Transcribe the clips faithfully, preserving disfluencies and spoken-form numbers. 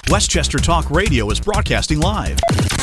Westchester Talk Radio is broadcasting live.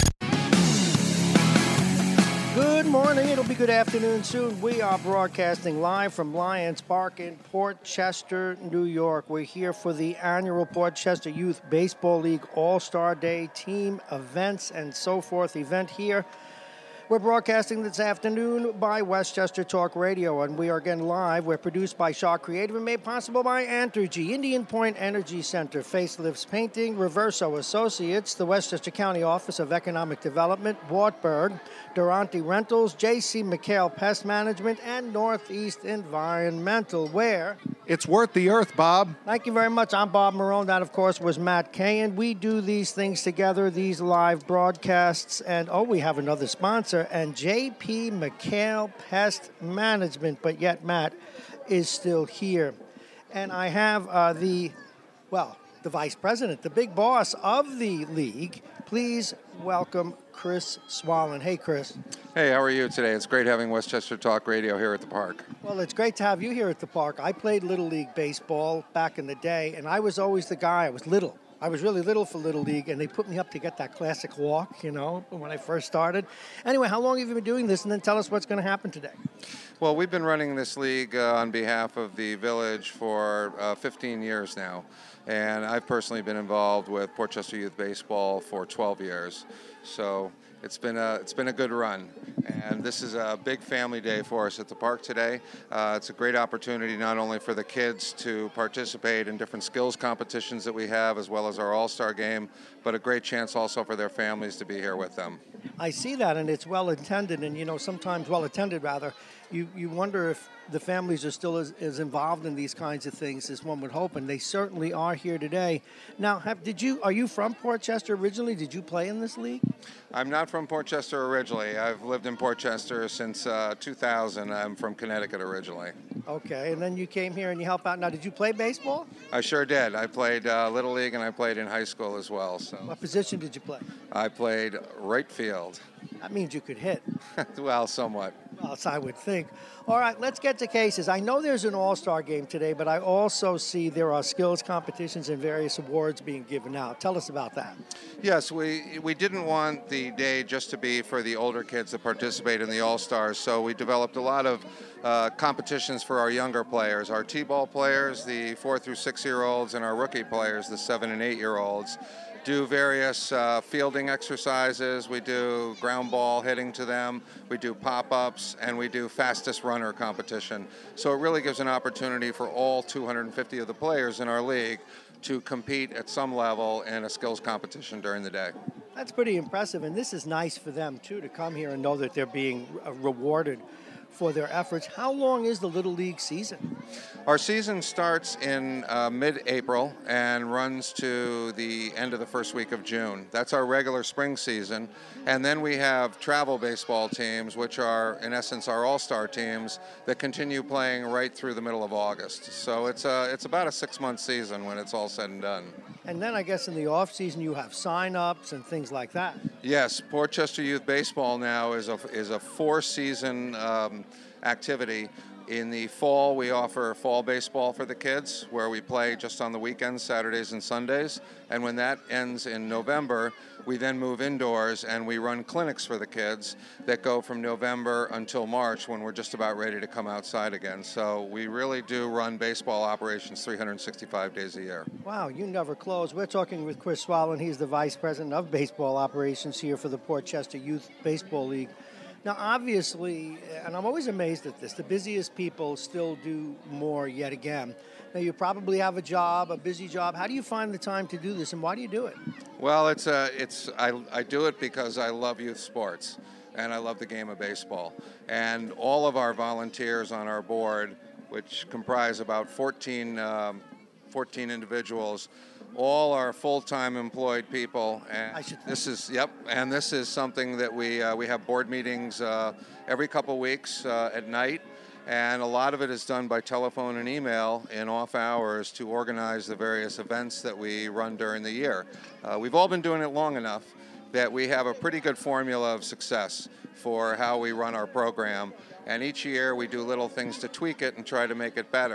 Good morning. It'll be good afternoon soon. We are broadcasting live from Lions Park in Port Chester, New York. We're here for the annual Port Chester Youth Baseball League All-Star Day team events and so forth event here. We're broadcasting this afternoon by Westchester Talk Radio, and we are again live. We're produced by Shaw Creative and made possible by Entergy, Indian Point Energy Center, Facelifts Painting, Reverso Associates, the Westchester County Office of Economic Development, Wartburg, Durante Rentals, J C McHale Pest Management, and Northeast Environmental, where... It's worth the earth, Bob. Thank you very much. I'm Bob Marone. That, of course, was Matt Cahan. We do these things together, these live broadcasts. And, oh, we have another sponsor, and J P McHale Pest Management. But yet Matt is still here. And I have uh, the, well, the vice president, the big boss of the league. Please welcome Chris Swallen. Hey, Chris. Hey, how are you today? It's great having Westchester Talk Radio here at the park. Well, it's great to have you here at the park. I played Little League Baseball back in the day, and I was always the guy. I was little. I was really little for Little League, and they put me up to get that classic walk, you know, when I first started. Anyway, how long have you been doing this? And then tell us what's going to happen today. Well, we've been running this league uh, on behalf of the village for uh, fifteen years now. And I've personally been involved with Port Chester Youth Baseball for twelve years. So it's been a it's been a good run, and this is a big family day for us at the park today. Uh, it's a great opportunity not only for the kids to participate in different skills competitions that we have, as well as our All-Star game, but a great chance also for their families to be here with them. I see that, and it's well intended, and you know sometimes well attended rather. You you wonder if the families are still as, as involved in these kinds of things as one would hope, and they certainly are here today. Now, have, did you are you from Port Chester originally? Did you play in this league? I'm not from Port Chester originally. I've lived in Port Chester since uh, two thousand. I'm from Connecticut originally. Okay, and then you came here and you help out. Now, did you play baseball? I sure did. I played uh, Little League and I played in high school as well. So. What position did you play? I played right field. That means you could hit. Well, somewhat. Well, I would think. All right, let's get to cases. I know there's an all-star game today, but I also see there are skills competitions and various awards being given out. Tell us about that. Yes, we we didn't want the day just to be for the older kids that participate in the all-stars, so we developed a lot of uh, competitions for our younger players, our T-ball players, the four through six-year-olds, and our rookie players, the seven and eight-year-olds. Do various uh, fielding exercises. We do ground ball hitting to them. We do pop-ups, and we do fastest runner competition. So it really gives an opportunity for all two hundred fifty of the players in our league to compete at some level in a skills competition during the day. That's pretty impressive, and this is nice for them, too, to come here and know that they're being uh, rewarded for their efforts. How long is the Little League season? Our season starts in uh, mid-April and runs to the end of the first week of June. That's our regular spring season. And then we have travel baseball teams, which are, in essence, our all-star teams that continue playing right through the middle of August. So it's a, it's about a six-month season when it's all said and done. And then I guess in the off-season you have sign-ups and things like that. Yes, Port Chester Youth Baseball now is a, is a four-season um, activity. In the fall, we offer fall baseball for the kids, where we play just on the weekends, Saturdays and Sundays. And when that ends in November, we then move indoors and we run clinics for the kids that go from November until March, when we're just about ready to come outside again. So we really do run baseball operations three hundred sixty-five days a year. Wow, you never close. We're talking with Chris Swallen. He's the vice president of baseball operations here for the Port Chester Youth Baseball League. Now, obviously, and I'm always amazed at this, the busiest people still do more yet again. Now, you probably have a job, a busy job. How do you find the time to do this, and why do you do it? Well, it's a, it's I, I do it because I love youth sports, and I love the game of baseball. And all of our volunteers on our board, which comprise about fourteen, um, fourteen individuals, all are full-time employed people, and I should this is yep. And this is something that we uh, we have board meetings uh, every couple weeks uh, at night, and a lot of it is done by telephone and email in off hours to organize the various events that we run during the year. Uh, we've all been doing it long enough that we have a pretty good formula of success for how we run our program. And each year we do little things to tweak it and try to make it better.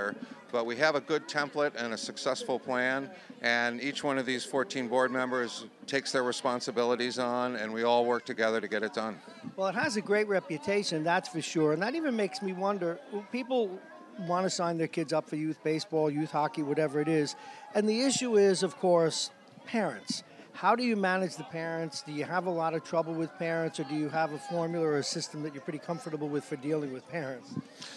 But we have a good template and a successful plan, and each one of these fourteen board members takes their responsibilities on, and we all work together to get it done. Well, it has a great reputation, that's for sure. And that even makes me wonder, people want to sign their kids up for youth baseball, youth hockey, whatever it is. And the issue is, of course, parents. How do you manage the parents? Do you have a lot of trouble with parents, or do you have a formula or a system that you're pretty comfortable with for dealing with parents?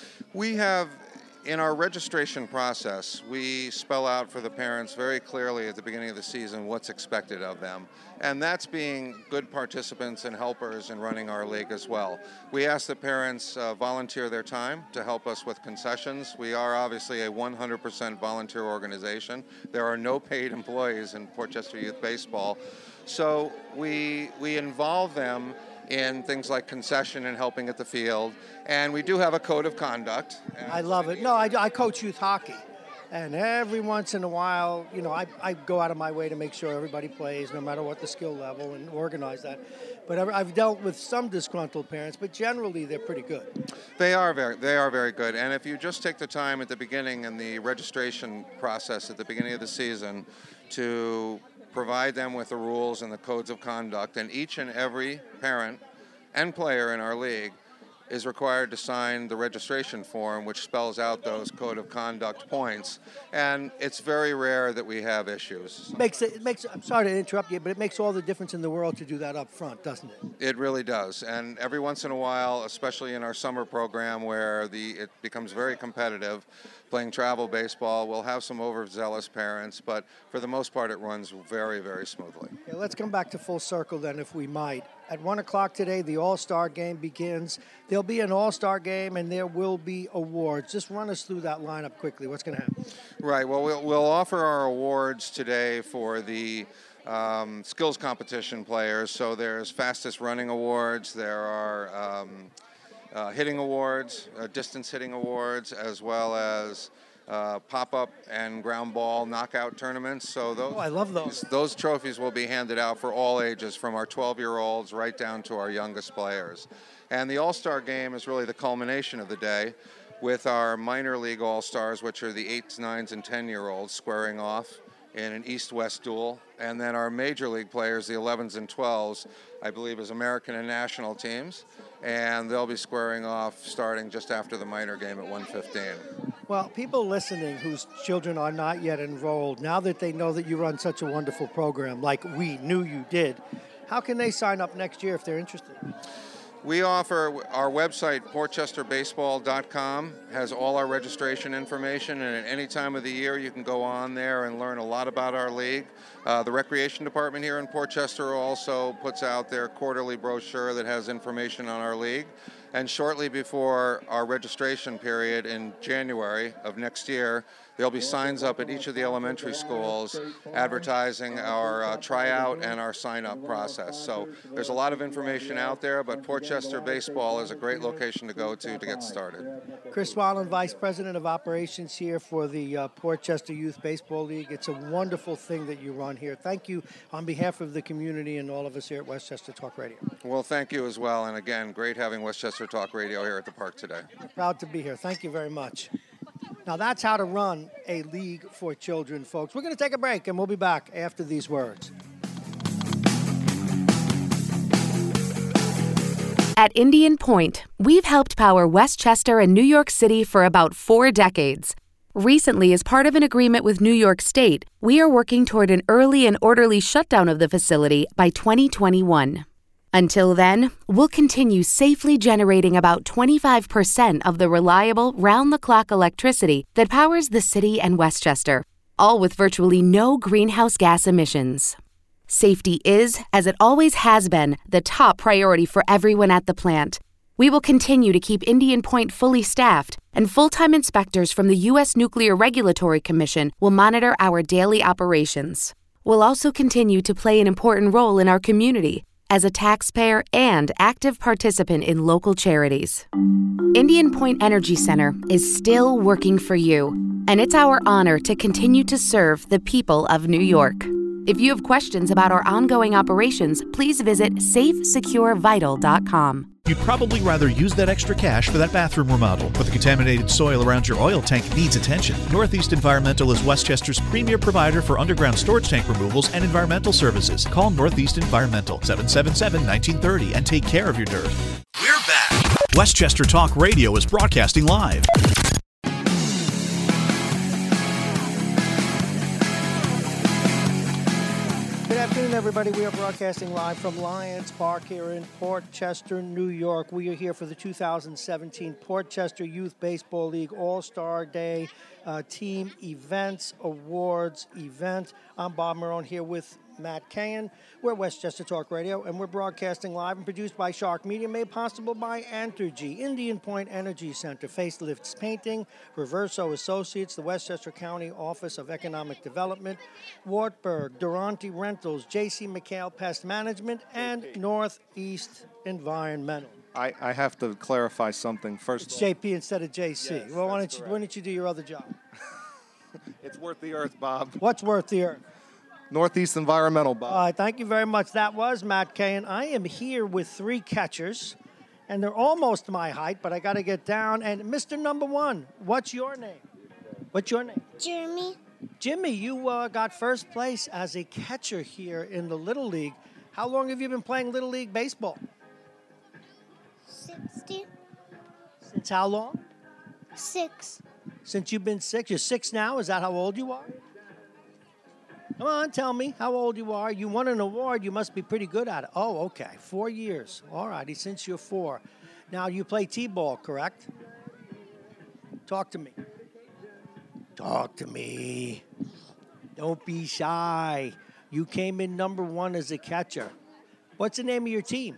We have, in our registration process, we spell out for the parents very clearly at the beginning of the season what's expected of them. And that's being good participants and helpers in running our league as well. We ask the parents uh, volunteer their time to help us with concessions. We are obviously a one hundred percent volunteer organization. There are no paid employees in Port Chester Youth Baseball. So we, we involve them in things like concession and helping at the field. And we do have a code of conduct. I love it. No, I, I coach youth hockey. And every once in a while, you know, I, I go out of my way to make sure everybody plays, no matter what the skill level, and organize that. But I've dealt with some disgruntled parents, but generally they're pretty good. They are very, they are very good. And if you just take the time at the beginning in the registration process at the beginning of the season to provide them with the rules and the codes of conduct, and each and every parent and player in our league is required to sign the registration form, which spells out those code of conduct points. And it's very rare that we have issues. Makes it, it makes. I'm sorry to interrupt you, but it makes all the difference in the world to do that up front, doesn't it? It really does. And every once in a while, especially in our summer program where the it becomes very competitive, playing travel baseball, we'll have some overzealous parents, but for the most part, it runs very, very smoothly. Okay, let's come back to full circle then, if we might. At one o'clock today, the All-Star game begins. There'll be an All-Star game, and there will be awards. Just run us through that lineup quickly. What's going to happen? Right. Well, we'll, we'll offer our awards today for the um, skills competition players. So there's fastest running awards. There are um, Uh, hitting awards, uh, distance hitting awards, as well as uh, pop-up and ground ball knockout tournaments. So those, oh, I love those. Those trophies will be handed out for all ages, from our twelve-year-olds right down to our youngest players. And the All-Star Game is really the culmination of the day, with our minor league All-Stars, which are the eights, nines, and ten-year-olds, squaring off in an east-west duel. And then our major league players, the elevens and twelves, I believe is American and national teams, and they'll be squaring off starting just after the minor game at one fifteen. Well, people listening whose children are not yet enrolled, now that they know that you run such a wonderful program like we knew you did, how can they sign up next year if they're interested? We offer, our website, port chester baseball dot com, has all our registration information, and at any time of the year you can go on there and learn a lot about our league. Uh, the Recreation Department here in Port Chester also puts out their quarterly brochure that has information on our league. And shortly before our registration period in January of next year, there'll be signs up at each of the elementary schools advertising our uh, tryout and our sign-up process. So there's a lot of information out there, but Port Chester Baseball is a great location to go to to get started. Chris Swallen, Vice President of Operations here for the uh, Port Chester Youth Baseball League. It's a wonderful thing that you run here. Thank you on behalf of the community and all of us here at Westchester Talk Radio. Well, thank you as well. And again, great having Westchester Talk Radio here at the park today. Proud to be here. Thank you very much. Now, that's how to run a league for children, folks. We're going to take a break, and we'll be back after these words. At Indian Point, we've helped power Westchester and New York City for about four decades. Recently, as part of an agreement with New York State, we are working toward an early and orderly shutdown of the facility by twenty twenty-one. Until then, we'll continue safely generating about twenty-five percent of the reliable, round-the-clock electricity that powers the city and Westchester, all with virtually no greenhouse gas emissions. Safety is, as it always has been, the top priority for everyone at the plant. We will continue to keep Indian Point fully staffed, and full-time inspectors from the U S Nuclear Regulatory Commission will monitor our daily operations. We'll also continue to play an important role in our community as a taxpayer and active participant in local charities. Indian Point Energy Center is still working for you, and it's our honor to continue to serve the people of New York. If you have questions about our ongoing operations, please visit safe secure vital dot com. You'd probably rather use that extra cash for that bathroom remodel, but the contaminated soil around your oil tank needs attention. Northeast Environmental is Westchester's premier provider for underground storage tank removals and environmental services. Call Northeast Environmental, seven seven seven, one nine three zero, and take care of your dirt. We're back. Westchester Talk Radio is broadcasting live. Good afternoon, everybody. We are broadcasting live from Lions Park here in Port Chester, New York. We are here for the two thousand seventeen Port Chester Youth Baseball League All-Star Day uh, Team Events Awards event. I'm Bob Marone here with Matt Cahan. We're Westchester Talk Radio, and we're broadcasting live and produced by Shark Media, made possible by Entergy, Indian Point Energy Center, Facelifts Painting, Reverso Associates, the Westchester County Office of Economic Development, Wartburg, Durante Rentals, J C McHale Pest Management, and Northeast Environmental. I, I have to clarify something first. It's J P instead of J C. Yes, well, why that's don't, you, why don't you do your other job? It's worth the earth, Bob. What's worth the earth? Northeast Environmental, Bob. All right, thank you very much. That was Matt Cahan. I am here with three catchers, and they're almost my height, but I got to get down. And Mister Number One, what's your name? What's your name? Jeremy. Jimmy, you uh, got first place as a catcher here in the Little League. How long have you been playing Little League baseball? sixty. Since how long? Six. Since you've been six. You're six now? Is that how old you are? Come on, tell me how old you are. You won an award. You must be pretty good at it. Oh, okay. Four years. All righty, since you're four. Now, you play T-ball, correct? Talk to me. Talk to me. Don't be shy. You came in number one as a catcher. What's the name of your team?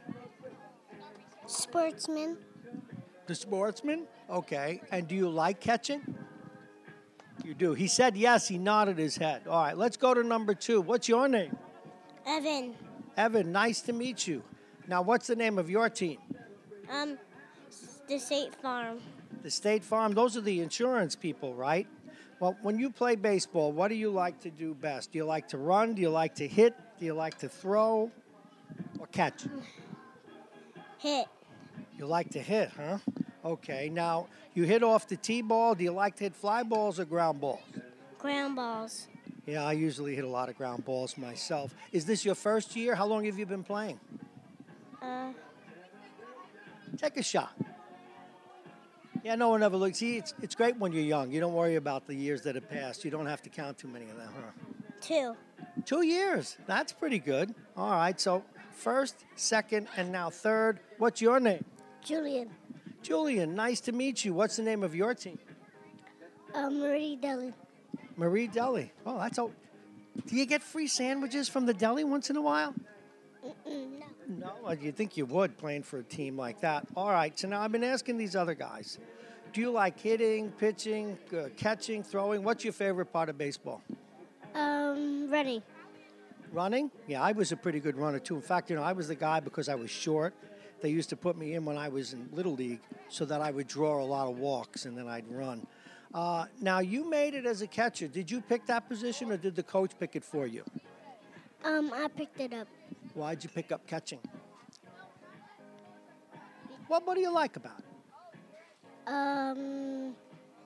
Sportsman. The Sportsman? Okay. And do you like catching? You do. He said yes. He nodded his head. All right. Let's go to number two. What's your name? Evan. Evan, nice to meet you. Now, what's the name of your team? Um, the State Farm. The State Farm. Those are the insurance people, right? Well, when you play baseball, what do you like to do best? Do you like to run? Do you like to hit? Do you like to throw? Or catch? Hit. You like to hit, huh? Okay. Now, you hit off the T-ball. Do you like to hit fly balls or ground balls? Ground balls. Yeah, I usually hit a lot of ground balls myself. Is this your first year? How long have you been playing? Uh, Take a shot. Yeah, no one ever looks. See, it's, it's great when you're young. You don't worry about the years that have passed. You don't have to count too many of them, huh? two. Two years. That's pretty good. All right, so first, second, and now third. What's your name? Julian. Julian, nice to meet you. What's the name of your team? Uh, Marie Deli. Marie Deli. Oh, that's all. Do you get free sandwiches from the deli once in a while? Mm-mm, no. No, well, you'd think you would playing for a team like that. All right, so now I've been asking these other guys. Do you like hitting, pitching, uh, catching, throwing? What's your favorite part of baseball? Um, running. Running? Yeah, I was a pretty good runner, too. In fact, you know, I was the guy because I was short. They used to put me in when I was in Little League so that I would draw a lot of walks and then I'd run. Uh, now, you made it as a catcher. Did you pick that position or did the coach pick it for you? Um, I picked it up. Why'd you pick up catching? What, what do you like about it? Um,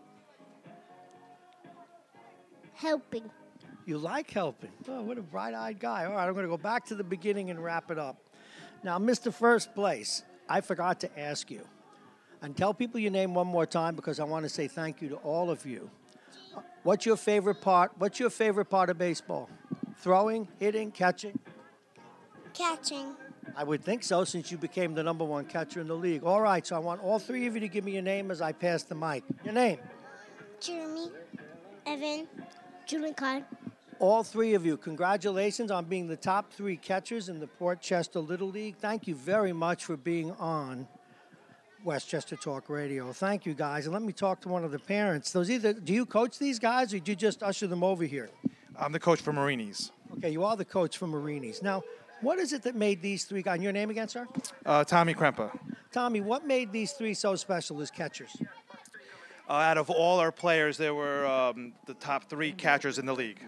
helping. You like helping. Oh, what a bright-eyed guy. All right, I'm going to go back to the beginning and wrap it up. Now, Mister First Place, I forgot to ask you. And tell people your name one more time because I want to say thank you to all of you. Uh, what's your favorite part? What's your favorite part of baseball? Throwing, hitting, catching? Catching. I would think so since you became the number one catcher in the league. All right, so I want all three of you to give me your name as I pass the mic. Your name? Jeremy. Evan. Julian Klein. All three of you, congratulations on being the top three catchers in the Port Chester Little League. Thank you very much for being on Westchester Talk Radio. Thank you, guys. And let me talk to one of the parents. Those either, do you coach these guys or do you just usher them over here? I'm the coach for Marini's. Okay, you are the coach for Marini's. Now, what is it that made these three guys, and your name again, sir? Uh, Tommy Krempa. Tommy, what made these three so special as catchers? Uh, out of all our players, they were um, the top three catchers in the league.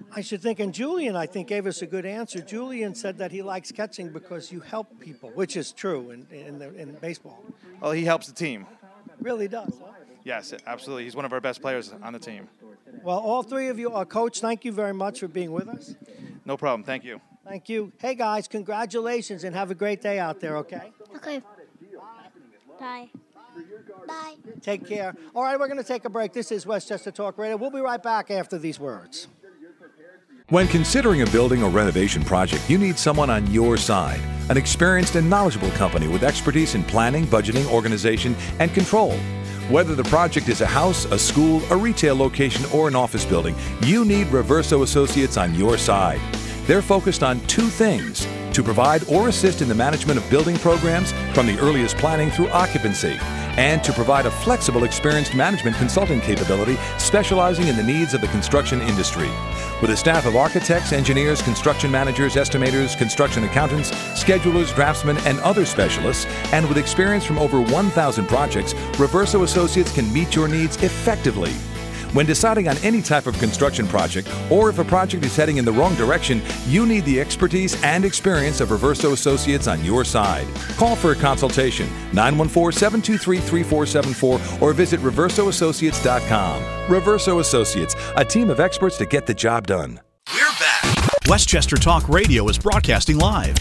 I should think, and Julian, I think, gave us a good answer. Julian said that he likes catching because you help people, which is true in in, the, in baseball. Well, he helps the team. Really does, huh? Yes, absolutely. He's one of our best players on the team. Well, all three of you, uh, Coach, thank you very much for being with us. No problem. Thank you. Thank you. Hey, guys, congratulations, and have a great day out there, okay? Okay. Bye. Bye. Take care. All right, we're going to take a break. This is Westchester Talk Radio. We'll be right back after these words. When considering a building or renovation project, you need someone on your side. An experienced and knowledgeable company with expertise in planning, budgeting, organization, and control. Whether the project is a house, a school, a retail location, or an office building, you need Reverso Associates on your side. They're focused on two things: to provide or assist in the management of building programs from the earliest planning through occupancy, and to provide a flexible, experienced management consulting capability specializing in the needs of the construction industry. With a staff of architects, engineers, construction managers, estimators, construction accountants, schedulers, draftsmen, and other specialists, and with experience from over one thousand projects, Reverso Associates can meet your needs effectively. When deciding on any type of construction project, or if a project is heading in the wrong direction, you need the expertise and experience of Reverso Associates on your side. Call for a consultation, nine one four, seven two three, three four seven four, or visit reverso associates dot com. Reverso Associates, a team of experts to get the job done. We're back. Westchester Talk Radio is broadcasting live.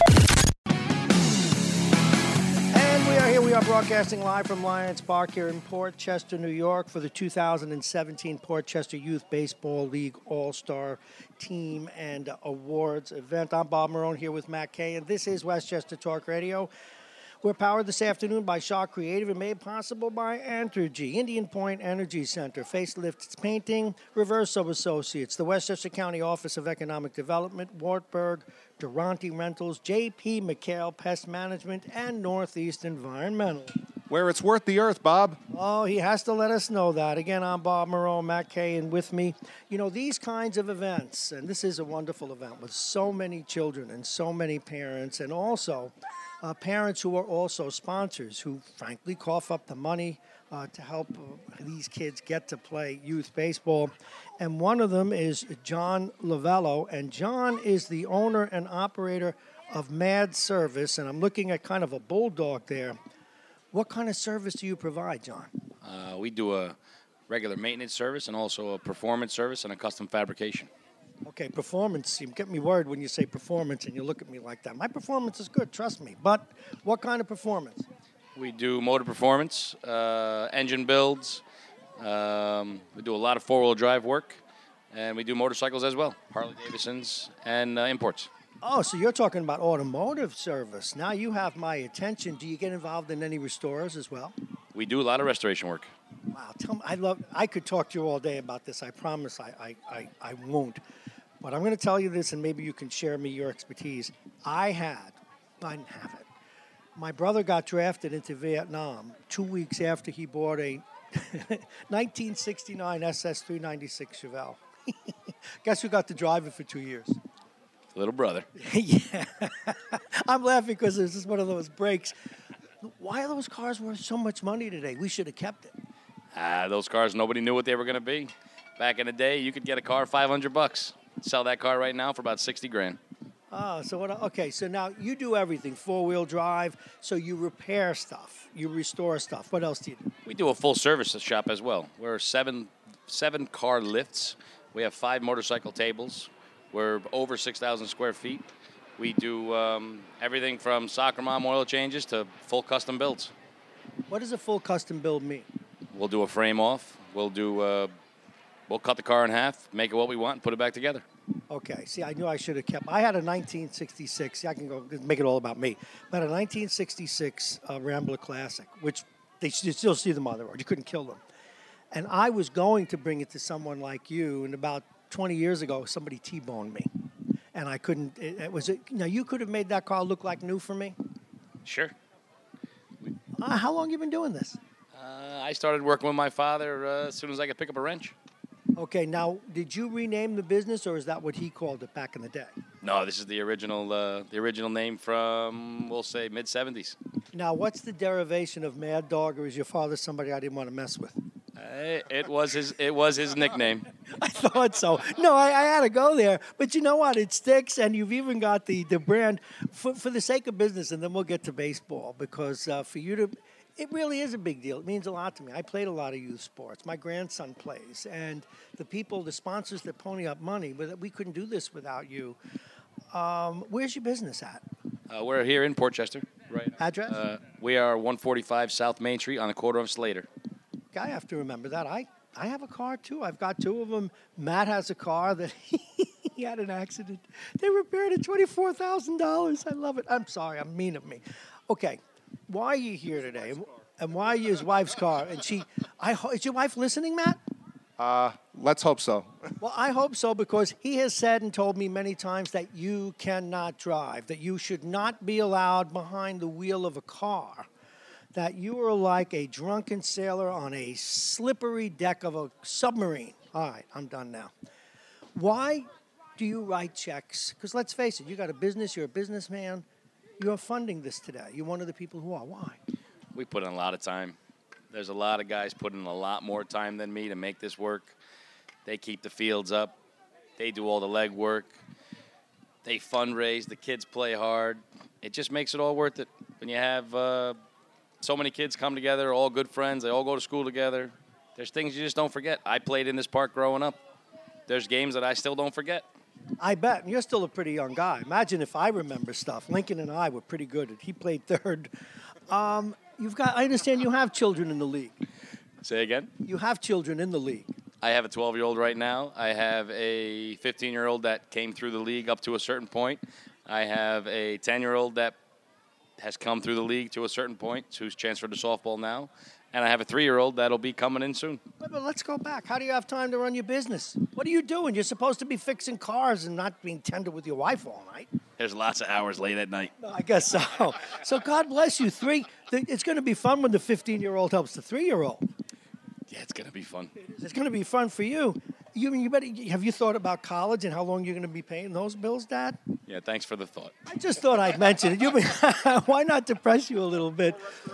We are broadcasting live from Lions Park here in Port Chester, New York for the two thousand seventeen Port Chester Youth Baseball League All-Star Team and Awards event. I'm Bob Marone here with Matt Kay, and this is Westchester Talk Radio. We're powered this afternoon by Shaw Creative and made possible by Entergy, Indian Point Energy Center, Facelift Painting, Reverso Associates, the Westchester County Office of Economic Development, Wartburg, Durante Rentals, J P McHale Pest Management, and Northeast Environmental. Where it's worth the earth, Bob. Oh, he has to let us know that. Again, I'm Bob Marone, Matt Kay, and with me, you know, these kinds of events, and this is a wonderful event with so many children and so many parents, and also uh, parents who are also sponsors who, frankly, cough up the money uh, to help uh, these kids get to play youth baseball. And one of them is John Lavello, and John is the owner and operator of Mad Service, and I'm looking at kind of a bulldog there. What kind of service do you provide, John? Uh, we do a regular maintenance service and also a performance service and a custom fabrication. Okay, performance. You get me worried when you say performance and you look at me like that. My performance is good, trust me. But what kind of performance? We do motor performance, uh, engine builds. Um, we do a lot of four-wheel drive work, and we do motorcycles as well, Harley-Davidsons and uh, imports. Oh, so you're talking about automotive service. Now you have my attention. Do you get involved in any restorers as well? We do a lot of restoration work. Wow, tell me, I love. I could talk to you all day about this. I promise I, I, I, I won't. But I'm going to tell you this, and maybe you can share me your expertise. I had, I didn't have it. My brother got drafted into Vietnam two weeks after he bought a nineteen sixty-nine S S three ninety-six Chevelle. Guess who got to drive it for two years? Little brother. Yeah. I'm laughing because this is one of those breaks. Why are those cars worth so much money today? We should have kept it. Ah, uh, those cars, nobody knew what they were going to be. Back in the day, you could get a car five hundred bucks. Sell that car right now for about sixty grand. Oh, so what? Okay, so now you do everything, four-wheel drive. So you repair stuff, you restore stuff. What else do you do? We do a full-service shop as well. We're seven seven car lifts. We have five motorcycle tables. We're over six thousand square feet. We do um, everything from soccer mom oil changes to full custom builds. What does a full custom build mean? We'll do a frame off. We'll do. Uh, we'll cut the car in half, make it what we want, and put it back together. Okay. See, I knew I should have kept. I had a nineteen sixty-six. I can go make it all about me. But a nineteen sixty-six uh, Rambler Classic, which they you still see them on the road. You couldn't kill them. And I was going to bring it to someone like you, and about twenty years ago, somebody T-boned me, and I couldn't. It, it was. Now you could have made that car look like new for me. Sure. Uh, how long have you been doing this? Uh, I started working with my father uh, as soon as I could pick up a wrench. Okay, now, did you rename the business, or is that what he called it back in the day? No, this is the original uh, the original name from, we'll say, mid seventies. Now, what's the derivation of Mad Dog, or is your father somebody I didn't want to mess with? Uh, it was his. It was his nickname. I thought so. No, I, I had to go there. But you know what? It sticks, and you've even got the, the brand for, for the sake of business, and then we'll get to baseball because uh, for you to, it really is a big deal. It means a lot to me. I played a lot of youth sports. My grandson plays, and the people, the sponsors that pony up money, but we couldn't do this without you. Um, where's your business at? Uh, we're here in Port Chester. Right. Address? Uh, we are one forty-five South Main Street on the corner of Slater. I have to remember that. I, I have a car, too. I've got two of them. Matt has a car that he had an accident. They repaired it twenty-four thousand dollars. I love it. I'm sorry. I'm mean of me. Okay. Why are you here today? And why are you his wife's car? And she, I, is your wife listening, Matt? Uh, let's hope so. Well, I hope so because he has said and told me many times that you cannot drive, that you should not be allowed behind the wheel of a car, that you are like a drunken sailor on a slippery deck of a submarine. All right, I'm done now. Why do you write checks? Because let's face it, you got a business, you're a businessman. You're funding this today. You're one of the people who are. Why? We put in a lot of time. There's a lot of guys putting in a lot more time than me to make this work. They keep the fields up. They do all the leg work. They fundraise. The kids play hard. It just makes it all worth it. When you have uh, so many kids come together, all good friends, they all go to school together, there's things you just don't forget. I played in this park growing up. There's games that I still don't forget. I bet. And you're still a pretty young guy. Imagine if I remember stuff. Lincoln and I were pretty good. He played third. Um, you've got. I understand you have children in the league. Say again? You have children in the league. I have a twelve-year-old right now. I have a fifteen-year-old that came through the league up to a certain point. I have a ten-year-old that has come through the league to a certain point, who's transferred to softball now. And I have a three-year-old that'll be coming in soon. But, but let's go back. How do you have time to run your business? What are you doing? You're supposed to be fixing cars and not being tender with your wife all night. There's lots of hours late at night. No, I guess so. So God bless you. Three. It's going to be fun when the fifteen-year-old helps the three-year-old. Yeah, it's going to be fun. It's going to be fun for you. You, you better, have you thought about college and how long you're going to be paying those bills, Dad? Yeah, thanks for the thought. I just thought I'd mention it. You, why not depress you a little bit?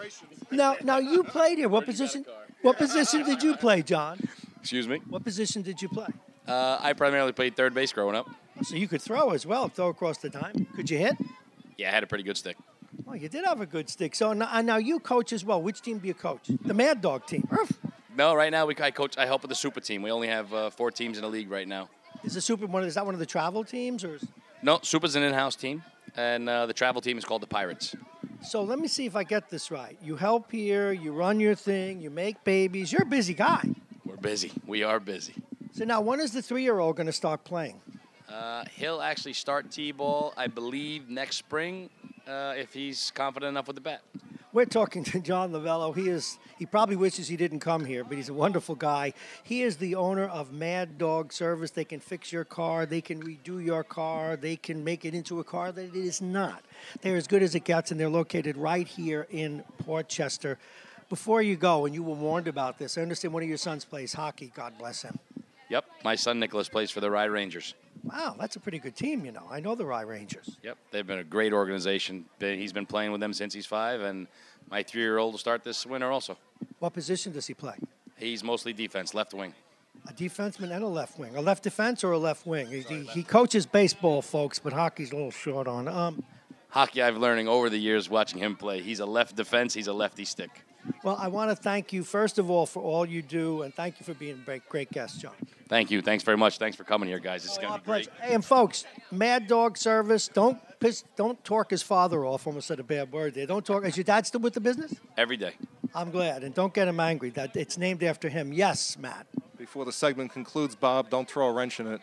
Now, now you played here. What position? What position did you play, John? Excuse me? What position did you play? Uh, I primarily played third base growing up. So you could throw as well, throw across the dime. Could you hit? Yeah, I had a pretty good stick. Well, you did have a good stick. So now, now you coach as well. Which team do you coach? The Mad Dog team. No, right now we I coach. I help with the super team. We only have uh, four teams in the league right now. Is the super one? Is that one of the travel teams, or? Is... No, super's an in-house team, and uh, the travel team is called the Pirates. So let me see if I get this right. You help here, you run your thing, you make babies. You're a busy guy. We're busy. We are busy. So now, when is the three-year-old going to start playing? Uh, he'll actually start T-ball, I believe, next spring, uh, if he's confident enough with the bat. We're talking to John Lavello. He is. He probably wishes he didn't come here, but he's a wonderful guy. He is the owner of Mad Dog Service. They can fix your car. They can redo your car. They can make it into a car that it is not. They're as good as it gets, and they're located right here in Port Chester. Before you go, and you were warned about this, I understand one of your sons plays hockey. God bless him. Yep. My son Nicholas plays for the Rye Rangers. Wow, that's a pretty good team, you know. I know the Rye Rangers. Yep. They've been a great organization. He's been playing with them since he's five, and my three-year-old will start this winter also. What position does he play? He's mostly defense, left wing. A defenseman and a left wing. A left defense or a left wing? He, Sorry, left. he coaches baseball, folks, but hockey's a little short on. Um, Hockey I've learning over the years watching him play. He's a left defense. He's a lefty stick. Well, I want to thank you, first of all, for all you do, and thank you for being a great, great guest, John. Thank you. Thanks very much. Thanks for coming here, guys. It's oh, going to be great. Hey, and folks, Mad Dog Service, don't piss, don't torque his father off. Almost said a bad word there. Don't torque. Is your dad still with the business? Every day. I'm glad, and don't get him angry. That it's named after him. Yes, Matt. Before the segment concludes, Bob, don't throw a wrench in it.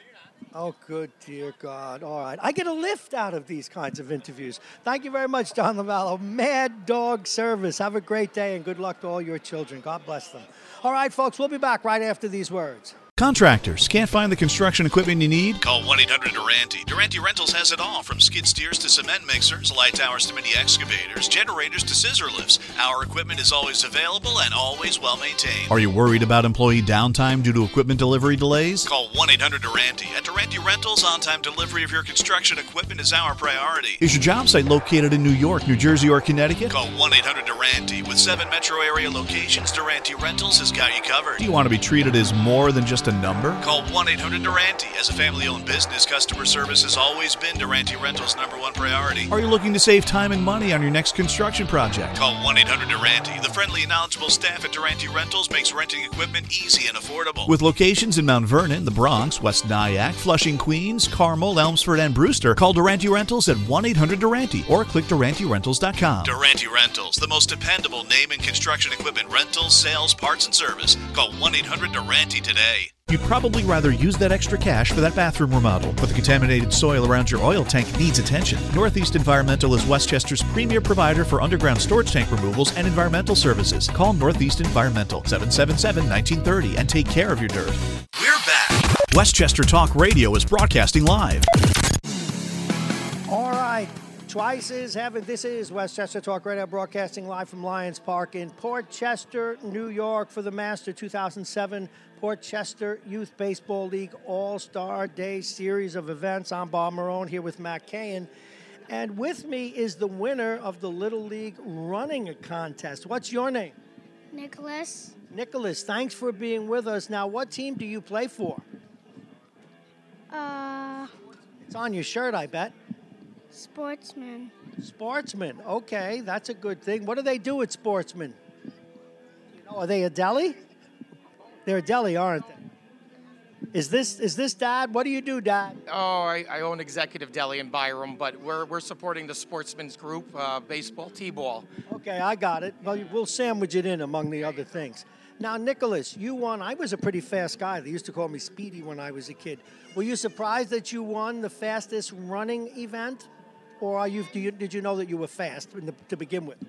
Oh, good, dear God. All right. I get a lift out of these kinds of interviews. Thank you very much, John Lavallo. Mad Dog Service. Have a great day, and good luck to all your children. God bless them. All right, folks, we'll be back right after these words. Contractors, can't find the construction equipment you need? Call one eight hundred Durante. Durante Rentals has it all, from skid steers to cement mixers, light towers to mini excavators, generators to scissor lifts. Our equipment is always available and always well maintained. Are you worried about employee downtime due to equipment delivery delays? Call one eight hundred Durante. At Durante Rentals, on-time delivery of your construction equipment is our priority. Is your job site located in New York, New Jersey, or Connecticut? Call one eight hundred Durante. With seven metro area locations, Durante Rentals has got you covered. Do you want to be treated as more than just a number? Call one eight hundred Durante. As a family-owned business, customer service has always been Durante Rentals' number one priority. Are you looking to save time and money on your next construction project? Call one eight hundred Durante. The friendly and knowledgeable staff at Durante Rentals makes renting equipment easy and affordable. With locations in Mount Vernon, the Bronx, West Nyack, Flushing, Queens, Carmel, Elmsford, and Brewster, call Durante Rentals at one eight hundred Durante or click Durante Rentals dot com. Durante Rentals, the most dependable name in construction equipment rentals, sales, parts, and service. Call one eight hundred Durante today. You'd probably rather use that extra cash for that bathroom remodel, but the contaminated soil around your oil tank needs attention. Northeast Environmental is Westchester's premier provider for underground storage tank removals and environmental services. Call Northeast Environmental, seven seven seven, one nine three zero, and take care of your dirt. We're back. Westchester Talk Radio is broadcasting live. All right. Twice is heaven. This is Westchester Talk Radio, broadcasting live from Lions Park in Port Chester, New York, for the Master two thousand seven Port Chester Youth Baseball League All-Star Day series of events. I'm Bob Marone here with Matt Cahan. And with me is the winner of the Little League running contest. What's your name? Nicholas. Nicholas, thanks for being with us. Now, what team do you play for? Uh, It's on your shirt, I bet. Sportsman. Sportsman. Okay, that's a good thing. What do they do at Sportsman? You know, are they a deli? They're a deli, aren't they? Is this is this Dad? What do you do, Dad? Oh, I, I own Executive Deli in Byram, but we're we're supporting the Sportsman's Group, uh, baseball, T-ball. Okay, I got it. Well, we'll sandwich it in among the other things. Now, Nicholas, you won. I was a pretty fast guy. They used to call me Speedy when I was a kid. Were you surprised that you won the fastest running event? Or are you, do you, did you know that you were fast in the, to begin with?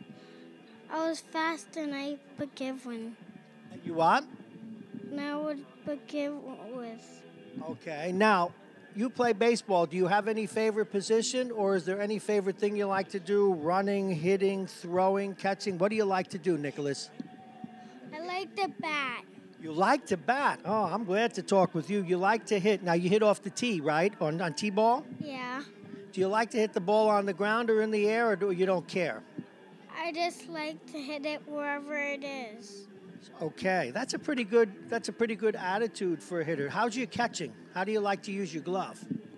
I was fast and I begin with. You what? Now would begin with. Okay. Now, you play baseball. Do you have any favorite position, or is there any favorite thing you like to do? Running, hitting, throwing, catching? What do you like to do, Nicholas? I like to bat. You like to bat. Oh, I'm glad to talk with you. You like to hit. Now, you hit off the tee, right? On, on T-ball? Yeah. Do you like to hit the ball on the ground or in the air, or do you don't care? I just like to hit it wherever it is. Okay, that's a pretty good. That's a pretty good attitude for a hitter. How's your catching? How do you like to use your glove?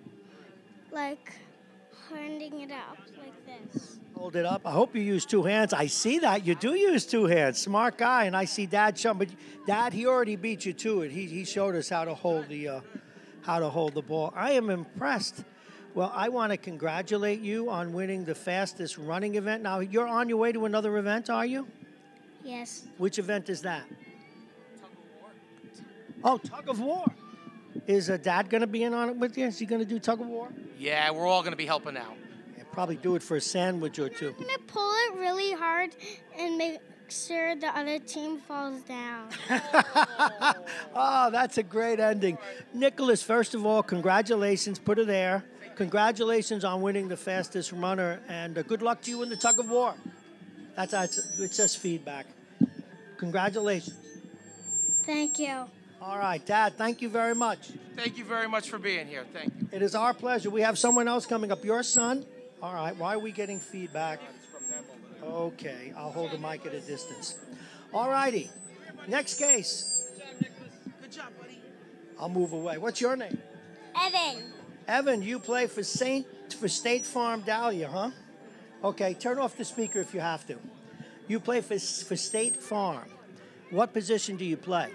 Like holding it up like this. Hold it up. I hope you use two hands. I see that you do use two hands. Smart guy, and I see Dad showing. But Dad, he already beat you to it. He he showed us how to hold the uh, how to hold the ball. I am impressed. Well, I want to congratulate you on winning the fastest running event. Now, you're on your way to another event, are you? Yes. Which event is that? Tug of War. Oh, Tug of War. Is uh, Dad going to be in on it with you? Is he going to do Tug of War? Yeah, we're all going to be helping out. Yeah, probably do it for a sandwich or two. I'm going to pull it really hard and make sure the other team falls down. Oh, that's a great ending. Nicholas, first of all, congratulations. Put it there. Congratulations on winning the fastest runner, and uh, good luck to you in the Tug of War. That's, that's it's just feedback. Congratulations. Thank you. All right, Dad, thank you very much. Thank you very much for being here. Thank you. It is our pleasure. We have someone else coming up. Your son? All right, why are we getting feedback? Okay, I'll hold the mic at a distance. All righty, next case. Good job, Nicholas. Good job, buddy. I'll move away. What's your name? Evan. Evan, you play for Saint for State Farm Dahlia, huh? Okay, turn off the speaker if you have to. You play for for State Farm. What position do you play?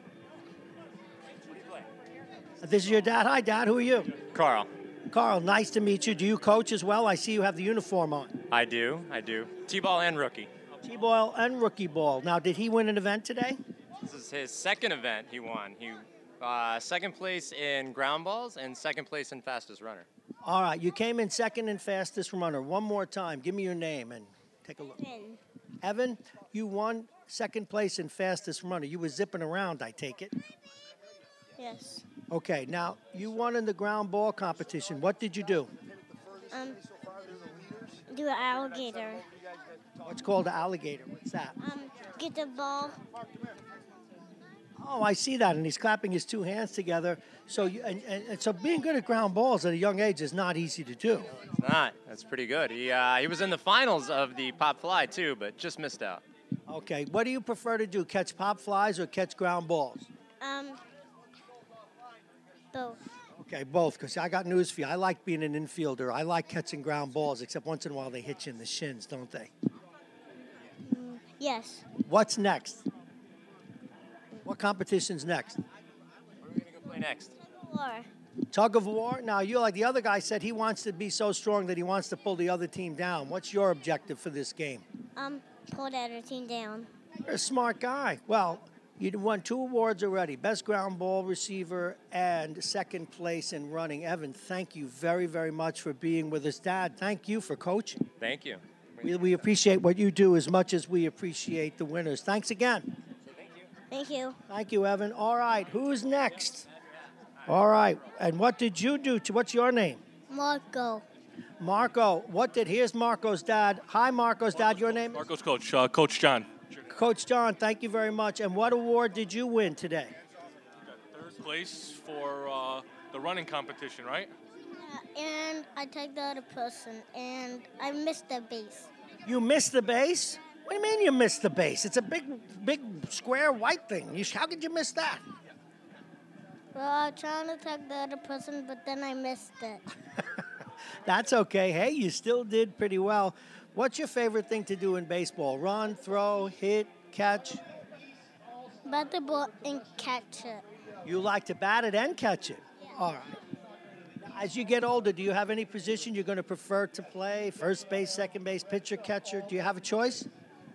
This is your dad. Hi, Dad. Who are you? Carl. Carl, nice to meet you. Do you coach as well? I see you have the uniform on. I do. I do. T-ball and rookie. T-ball and rookie ball. Now, did he win an event today? This is his second event he won. He uh, second place in ground balls and second place in fastest runner. All right. You came in second in fastest runner. One more time. Give me your name and take a look. Evan. Evan, you won second place in fastest runner. You were zipping around, I take it. Yes. Okay, now you won in the ground ball competition. What did you do? Um, do an alligator. What's called an alligator? What's that? Um, get the ball. Oh, I see that, and he's clapping his two hands together. So, you, and, and, and so, being good at ground balls at a young age is not easy to do. It's not. That's pretty good. He uh, he was in the finals of the pop fly too, but just missed out. Okay, what do you prefer to do? Catch pop flies or catch ground balls? Um, both. Okay, both, because I got news for you. I like being an infielder. I like catching ground balls, except once in a while they hit you in the shins, don't they? Mm, yes. What's next? What competition's next? Where are we gonna go play next? Four. Tug of war? Now, you like the other guy said he wants to be so strong that he wants to pull the other team down. What's your objective for this game? Um, pull the other team down. You're a smart guy. Well, you won two awards already, best ground ball receiver and second place in running. Evan, thank you very, very much for being with us. Dad, thank you for coaching. Thank you. We, we appreciate what you do as much as we appreciate the winners. Thanks again. Thank you. Thank you, Evan. All right, who's next? All right, and what did you do? To, what's your name? Marco. Marco. What did, here's Marco's dad. Hi, Marco's dad. Your name? Marco's coach, uh, Coach John. Coach John, thank you very much. And what award did you win today? Third place for uh, the running competition, right? Uh, and I tagged the other person, and I missed the base. You missed the base? What do you mean you missed the base? It's a big, big square white thing. You, how could you miss that? Well, I was trying to tag the other person, but then I missed it. That's okay. Hey, you still did pretty well. What's your favorite thing to do in baseball? Run, throw, hit, catch? Bat the ball and catch it. You like to bat it and catch it? Yeah. All right. As you get older, do you have any position you're going to prefer to play? First base, second base, pitcher, catcher? Do you have a choice?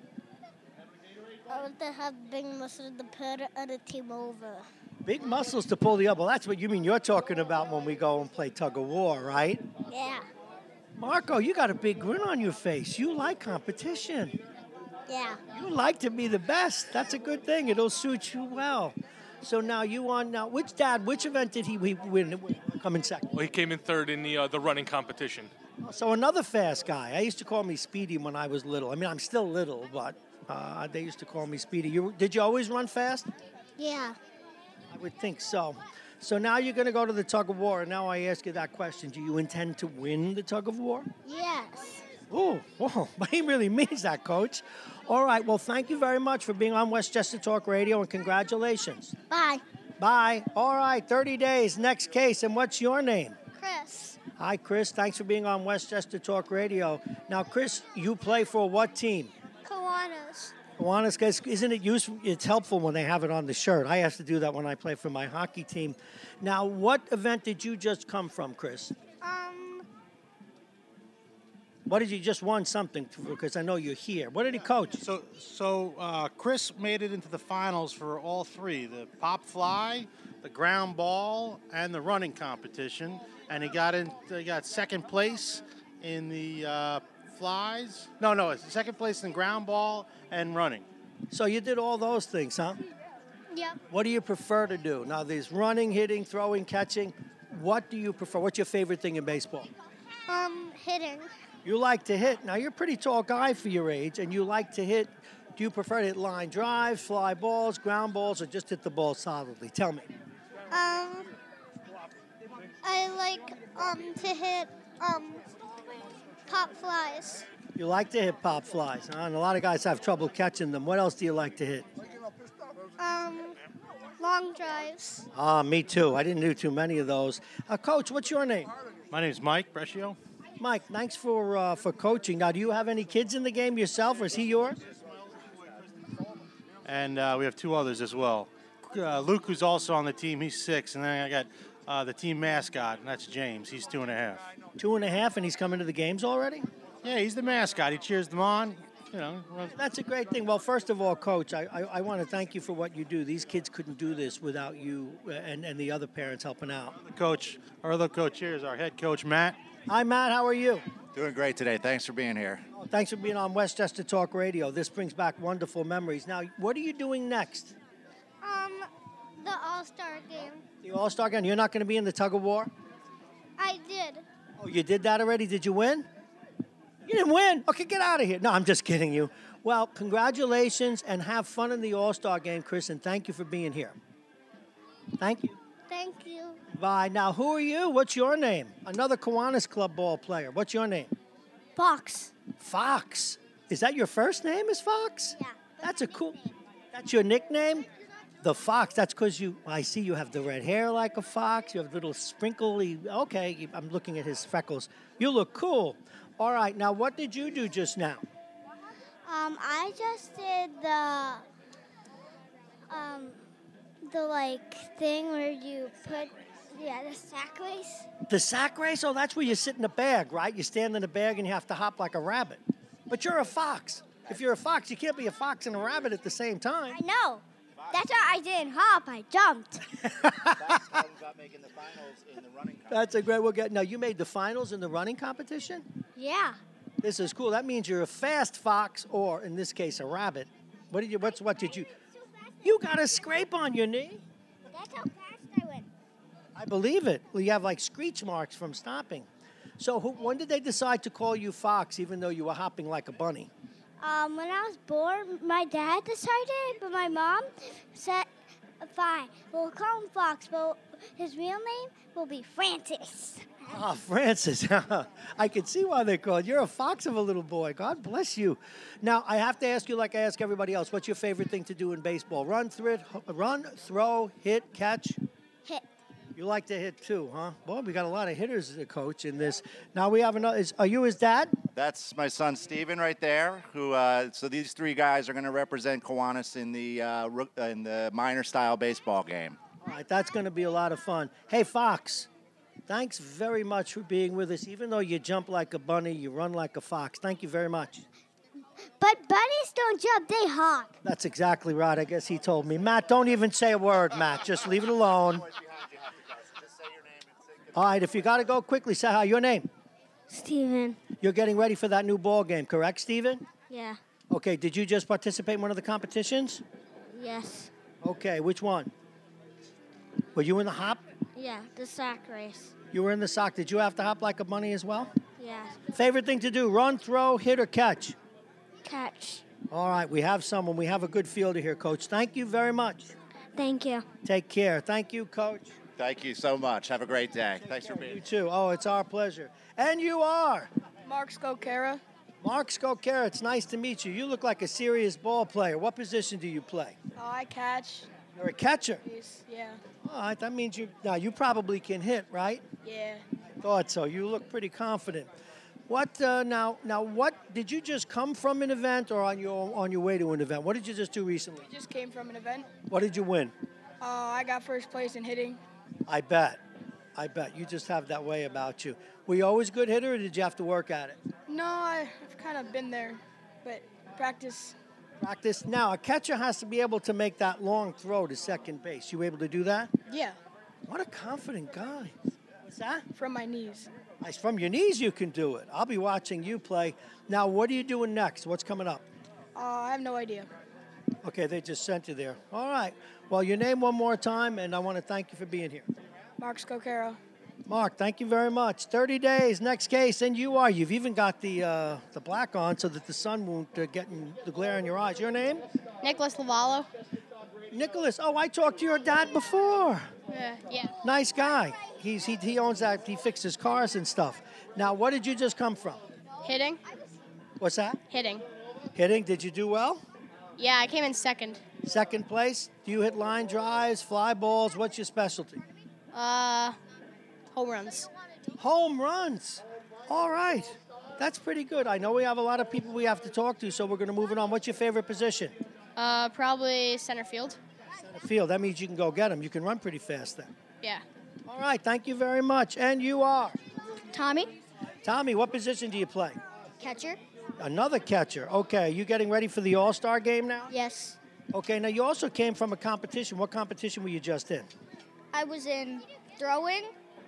I want to have big muscles to put the other team over. Big muscles to pull the up. Well, that's what you mean you're talking about when we go and play tug of war, right? Yeah. Marco, you got a big grin on your face. You like competition. Yeah. You like to be the best. That's a good thing. It'll suit you well. So now you on now. Which dad? Which event did he win? Come in second. Well, he came in third in the uh, the running competition. So another fast guy. I used to call me Speedy when I was little. I mean, I'm still little, but uh, they used to call me Speedy. You did you always run fast? Yeah. I would think so. So now you're going to go to the tug of war, and now I ask you that question. Do you intend to win the tug of war? Yes. Oh, whoa, but he really means that, Coach. All right, well, thank you very much for being on Westchester Talk Radio, and congratulations. Bye. Bye. All right, thirty days, next case, and what's your name? Chris. Hi, Chris. Thanks for being on Westchester Talk Radio. Now, Chris, you play for what team? Kiwanis. Kiwanis, guys, isn't it useful? It's helpful when they have it on the shirt. I have to do that when I play for my hockey team. Now, what event did you just come from, Chris? Um. What did you just won something? Because I know you're here. What did he coach? So, so uh, Chris made it into the finals for all three: the pop fly, the ground ball, and the running competition. And he got in. He got second place in the uh, flies. No, no, it's second place in ground ball and running. So you did all those things, huh? Yep. What do you prefer to do? Now, there's running, hitting, throwing, catching. What do you prefer? What's your favorite thing in baseball? Um, hitting. You like to hit. Now, you're a pretty tall guy for your age, and you like to hit. Do you prefer to hit line drives, fly balls, ground balls, or just hit the ball solidly? Tell me. Um, I like um to hit um pop flies. You like to hit pop flies, huh? And a lot of guys have trouble catching them. What else do you like to hit? Um, long drives. Ah, me too. I didn't do too many of those. Uh, Coach, what's your name? My name is Mike Brescio. Mike, thanks for uh, for coaching. Now, do you have any kids in the game yourself, or is he yours? And uh, we have two others as well. Uh, Luke, who's also on the team, he's six. And then I got uh, the team mascot, and that's James. He's two and a half. Two and a half, and he's coming to the games already? Yeah, he's the mascot. He cheers them on. You know, that's a great thing. Well, first of all, Coach, I, I, I want to thank you for what you do. These kids couldn't do this without you and, and the other parents helping out. Coach, our other coach here is our head coach, Matt. Hi, Matt. How are you? Doing great today. Thanks for being here. Oh, thanks for being on Westchester Talk Radio. This brings back wonderful memories. Now, what are you doing next? Um, the All-Star game. The All-Star game. You're not going to be in the tug of war? I did. Oh, you did that already? Did you win? You didn't win. Okay, get out of here. No, I'm just kidding you. Well, congratulations and have fun in the All-Star game, Chris, and thank you for being here. Thank you. Thank you. Bye. Now, who are you? What's your name? Another Kiwanis Club ball player. What's your name? Fox. Fox. Is that your first name is Fox? Yeah. That's a cool, that's your nickname? The Fox. That's because you, I see you have the red hair like a fox. You have little sprinkly, okay, I'm looking at his freckles. You look cool. All right, now what did you do just now? Um, I just did the, um, the like thing where you put, yeah, the sack race. The sack race? Oh, that's where you sit in a bag, right? You stand in a bag and you have to hop like a rabbit. But you're a fox. If you're a fox, you can't be a fox and a rabbit at the same time. I know. That's why I didn't hop. I jumped. That's a great. We'll get. Now you made the finals in the running competition. Yeah. This is cool. That means you're a fast fox, or in this case, a rabbit. What did you? What's what did you? You got a scrape on your knee. That's how fast I went. I believe it. Well, you have like screech marks from stopping. So who, when did they decide to call you Fox, even though you were hopping like a bunny? Um, when I was born, my dad decided, but my mom said, fine, we'll call him Fox, but his real name will be Francis. Ah, Francis. I can see why they called you. You're a fox of a little boy. God bless you. Now, I have to ask you like I ask everybody else, what's your favorite thing to do in baseball? Run, throw, run, throw, hit, catch? Hit. You like to hit too, huh? Boy, we got a lot of hitters, Coach, in this. Now we have another. Is, are you his dad? That's my son Steven right there. Who? Uh, so these three guys are going to represent Kiwanis in the uh, in the minor style baseball game. All right, that's going to be a lot of fun. Hey, Fox, thanks very much for being with us. Even though you jump like a bunny, you run like a fox. Thank you very much. But bunnies don't jump; they hop. That's exactly right. I guess he told me. Matt, don't even say a word, Matt. Just leave it alone. All right, if you got to go quickly, say hi. Your name? Steven. You're getting ready for that new ball game, correct, Steven? Yeah. Okay, did you just participate in one of the competitions? Yes. Okay, which one? Were you in the hop? Yeah, the sack race. You were in the sock. Did you have to hop like a bunny as well? Yeah. Favorite thing to do, run, throw, hit, or catch? Catch. All right, we have someone. We have a good fielder here, Coach. Thank you very much. Thank you. Take care. Thank you, Coach. Thank you so much. Have a great day. Thanks for being here. You too. Oh, it's our pleasure. And you are? Mark Skokera. Mark Skokera, it's nice to meet you. You look like a serious ball player. What position do you play? Oh, I catch. You're a catcher? Yes, yeah. All right, that means you, now you probably can hit, right? Yeah. I thought so. You look pretty confident. What, uh, now, now what, did you just come from an event or on your, on your way to an event? What did you just do recently? Just came from an event. What did you win? Uh, I got first place in hitting. I bet. I bet. You just have that way about you. Were you always a good hitter, or did you have to work at it? No, I've kind of been there, but practice. Practice. Now, a catcher has to be able to make that long throw to second base. You able to do that? Yeah. What a confident guy. What's that? From my knees. Nice. From your knees you can do it. I'll be watching you play. Now, what are you doing next? What's coming up? Uh, I have no idea. Okay, they just sent you there. All right. Well, your name one more time, and I want to thank you for being here. Mark Skokera. Mark, thank you very much. thirty days, next case, and you are. You've even got the uh, the black on so that the sun won't uh, get in the glare in your eyes. Your name? Nicholas Lavallo. Nicholas. Oh, I talked to your dad before. Yeah, yeah. Nice guy. He's he, he owns that. He fixes cars and stuff. Now, what did you just come from? Hitting. What's that? Hitting. Hitting. Did you do well? Yeah, I came in second. Second place. Do you hit line drives, fly balls? What's your specialty? Uh, home runs. Home runs. All right. That's pretty good. I know we have a lot of people we have to talk to, so we're going to move it on. What's your favorite position? Uh, probably center field. Center field. That means you can go get them. You can run pretty fast then. Yeah. All right. Thank you very much. And you are? Tommy. Tommy, what position do you play? Catcher. Another catcher. Okay. You getting ready for the All-Star game now? Yes. Okay. Now, you also came from a competition. What competition were you just in? I was in throwing.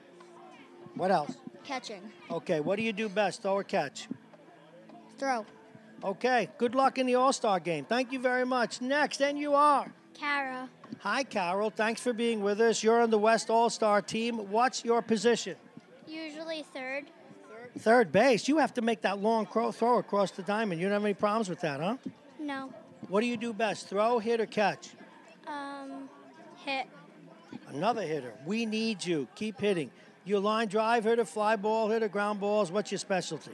What else? Catching. Okay. What do you do best, throw or catch? Throw. Okay. Good luck in the All-Star game. Thank you very much. Next, and you are? Kara. Hi, Carol. Thanks for being with us. You're on the West All-Star team. What's your position? Usually third. Third base. You have to make that long cro- throw across the diamond. You don't have any problems with that, huh? No. What do you do best, throw, hit, or catch? Um, hit. Another hitter. We need you. Keep hitting. You line drive hitter, fly ball hitter, ground balls. What's your specialty?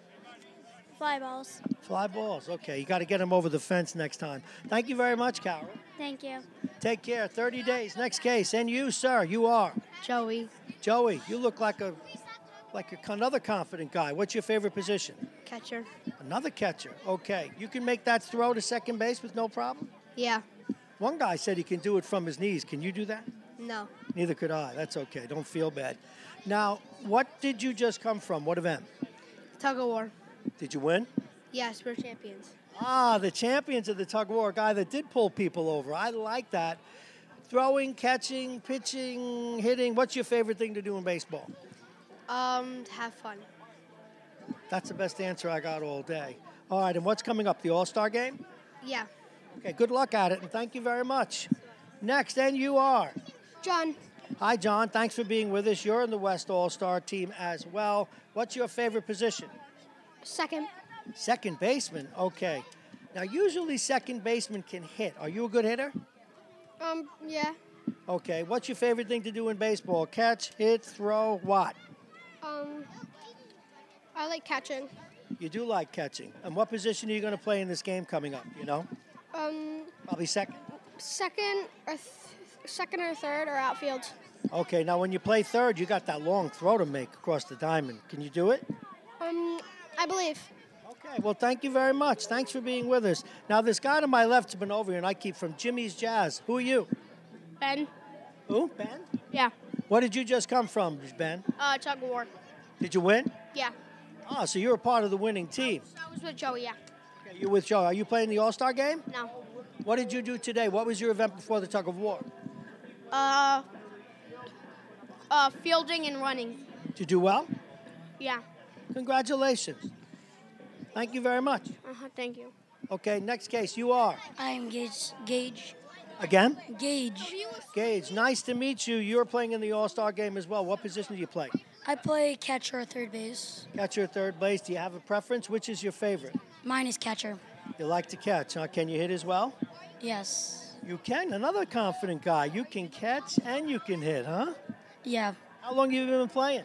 Fly balls. Fly balls. Okay, you got to get them over the fence next time. Thank you very much, Carol. Thank you. Take care. thirty days. Next case. And you, sir, you are? Joey. Joey, you look like a like a, another confident guy. What's your favorite position? Catcher. Another catcher. Okay. You can make that throw to second base with no problem? Yeah. One guy said he can do it from his knees. Can you do that? No. Neither could I. That's okay. Don't feel bad. Now, what did you just come from? What event? Tug of war. Did you win? Yes, we're champions. Ah, the champions of the tug of war, a guy that did pull people over. I like that. Throwing, catching, pitching, hitting. What's your favorite thing to do in baseball? Um, have fun. That's the best answer I got all day. All right, and what's coming up? The All-Star game? Yeah. Okay, good luck at it, and thank you very much. Next, and you are? John. Hi, John. Thanks for being with us. You're in the West All-Star team as well. What's your favorite position? Second. Second baseman. Okay. Now, usually second baseman can hit. Are you a good hitter? Um, yeah. Okay. What's your favorite thing to do in baseball? Catch, hit, throw, what? Um, I like catching. You do like catching. And what position are you going to play in this game coming up? You know? Um, Probably second. second or th- second or third or outfield. Okay. Now, when you play third, you got that long throw to make across the diamond. Can you do it? Um, I believe. Okay, well, thank you very much. Thanks for being with us. Now, this guy to my left's been over here, and I keep from Jimmy's Jazz. Who are you? Ben. Who? Ben? Yeah. What did you just come from, Ben? Uh, tug of war. Did you win? Yeah. Ah, so you're a part of the winning team. I was with Joey, yeah. Okay, you're with Joe. Are you playing the All-Star game? No. What did you do today? What was your event before the tug of war? Uh, uh, fielding and running. Did you do well? Yeah. Congratulations. Thank you very much. Uh-huh, thank you. Okay, next case. You are? I am Gage. Gage. Again? Gage. Gage, nice to meet you. You're playing in the All-Star game as well. What position do you play? I play catcher or third base. Catcher or third base. Do you have a preference? Which is your favorite? Mine is catcher. You like to catch, huh? Can you hit as well? Yes. You can. Another confident guy. You can catch and you can hit, huh? Yeah. How long have you been playing?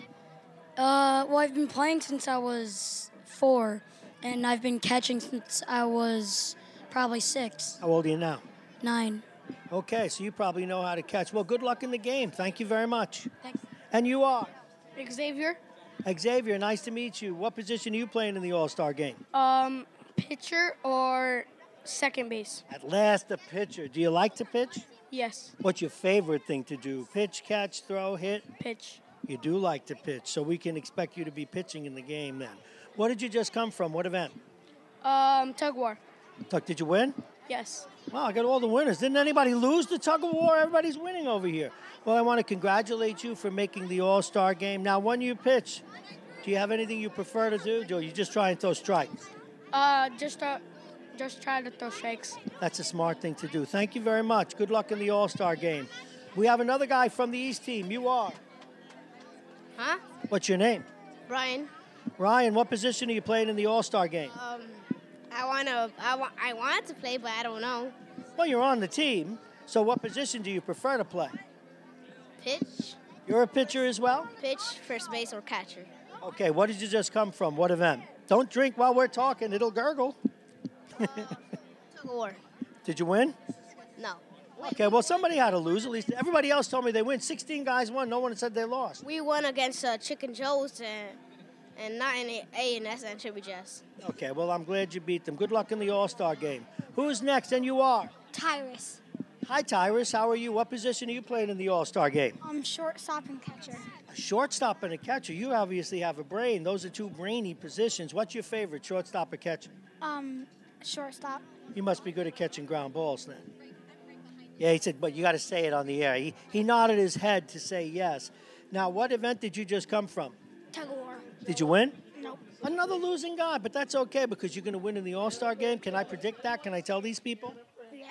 Uh, well, I've been playing since I was four, and I've been catching since I was probably six. How old are you now? Nine. Okay, so you probably know how to catch. Well, good luck in the game. Thank you very much. Thanks. And you are? Xavier. Xavier, nice to meet you. What position are you playing in the All-Star game? Um, pitcher or second base. At last, a pitcher. Do you like to pitch? Yes. What's your favorite thing to do? Pitch, catch, throw, hit? Pitch. You do like to pitch, so we can expect you to be pitching in the game then. What did you just come from? What event? Um, tug war. Tuck, did you win? Yes. Wow, I got all the winners. Didn't anybody lose the tug of war? Everybody's winning over here. Well, I want to congratulate you for making the All-Star game. Now, when you pitch, do you have anything you prefer to do? Or you just try and throw strikes? Uh, just uh, just try to throw strikes. That's a smart thing to do. Thank you very much. Good luck in the All-Star game. We have another guy from the East team. You are? Huh? What's your name? Brian. Ryan, what position are you playing in the All-Star game? Um, I wanna, I want, I wanted to play, but I don't know. Well, you're on the team, so what position do you prefer to play? Pitch. You're a pitcher as well? Pitch, first base, or catcher. Okay, what did you just come from? What event? Don't drink while we're talking. It'll gurgle. Tug of war. Did you win? No. Okay, well, somebody had to lose. At least everybody else told me they win. sixteen guys won. No one said they lost. We won against uh, Chicken Joe's and, and not in A and S and Chibby Jazz. Okay, well, I'm glad you beat them. Good luck in the All-Star game. Who's next? And you are? Tyrus. Hi, Tyrus. How are you? What position are you playing in the All-Star game? I'm shortstop and catcher. A shortstop and a catcher. You obviously have a brain. Those are two brainy positions. What's your favorite, shortstop or catcher? Um, shortstop. You must be good at catching ground balls then. Yeah, he said, but you got to say it on the air. He, he nodded his head to say yes. Now, what event did you just come from? Tug of war. Did you win? Nope. Another losing guy, but that's okay because you're going to win in the All-Star game. Can I predict that? Can I tell these people? Yes.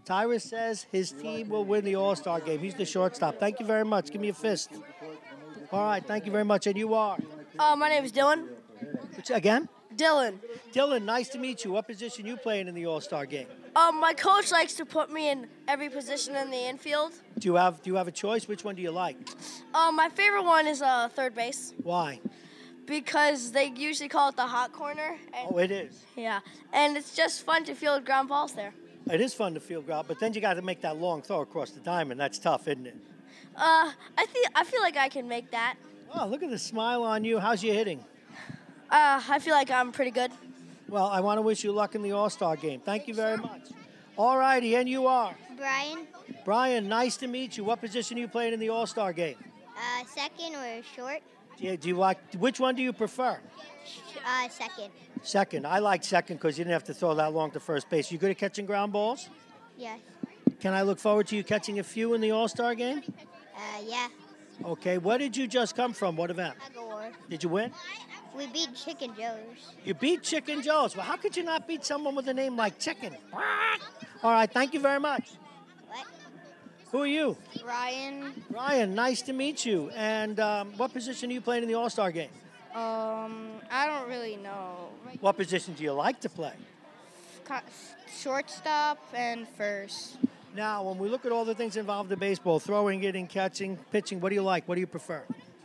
Tyrus says his team will win the All-Star game. He's the shortstop. Thank you very much. Give me a fist. All right, thank you very much. And you are? Uh, my name is Dylan. Which, again? Dylan. Dylan, nice to meet you. What position you playing in the All-Star game? Um, my coach likes to put me in every position in the infield. Do you have Do you have a choice? Which one do you like? Um, my favorite one is uh, third base. Why? Because they usually call it the hot corner. And, Oh, it is. yeah, and it's just fun to field ground balls there. It is fun to field ground, but then you got to make that long throw across the diamond. That's tough, isn't it? Uh, I feel I feel like I can make that. Oh, look at the smile on you. How's your hitting? Uh, I feel like I'm pretty good. Well, I want to wish you luck in the All-Star game. Thank you very much. All righty, and you are? Brian, Brian, nice to meet you. What position are you playing in the All-Star game? uh, second or short? Do you, do you like, which one do you prefer? Uh, second. Second. I like second because you didn't have to throw that long to first base. You good at catching ground balls? Yes. Can I look forward to you catching a few in the All-Star game? Uh, yeah. Okay, where did you just come from? What event? Agador. Did you win? We beat Chicken Joe's. You beat Chicken Joe's. Well, how could you not beat someone with a name like Chicken? All right, thank you very much. What? Who are you? Ryan. Ryan, nice to meet you. And um, what position are you playing in the All-Star game? Um, I don't really know. What position do you like to play? Co- Shortstop and first. Now, when we look at all the things involved in baseball, throwing, hitting, catching, pitching, what do you like? What do you prefer?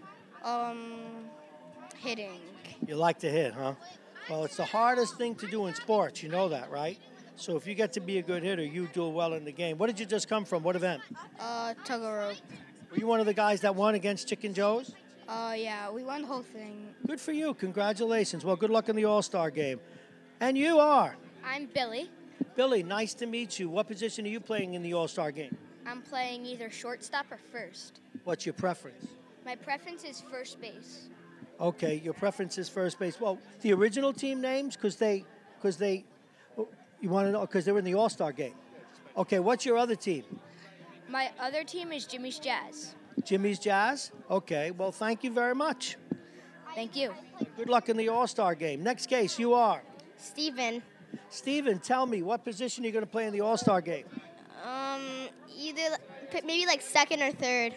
Um, hitting. You like to hit, huh? Well, it's the hardest thing to do in sports. You know that, right? So if you get to be a good hitter, you do well in the game. What did you just come from? What event? Uh, tug of rope. Were you one of the guys that won against Chicken Joe's? Uh, yeah, we won the whole thing. Good for you. Congratulations. Well, good luck in the All-Star game. And you are? I'm Billy. Billy, nice to meet you. What position are you playing in the All-Star game? I'm playing either shortstop or first. What's your preference? My preference is first base. Okay, your preference is first base. Well, the original team names, because they, because they, you want to know, because they were in the All-Star game. Okay, what's your other team? My other team is Jimmy's Jazz. Jimmy's Jazz? Okay, well, thank you very much. Thank you. Good luck in the All-Star game. Next case, you are? Steven. Steven, tell me, what position are you going to play in the All-Star game? Um, either maybe like second or third.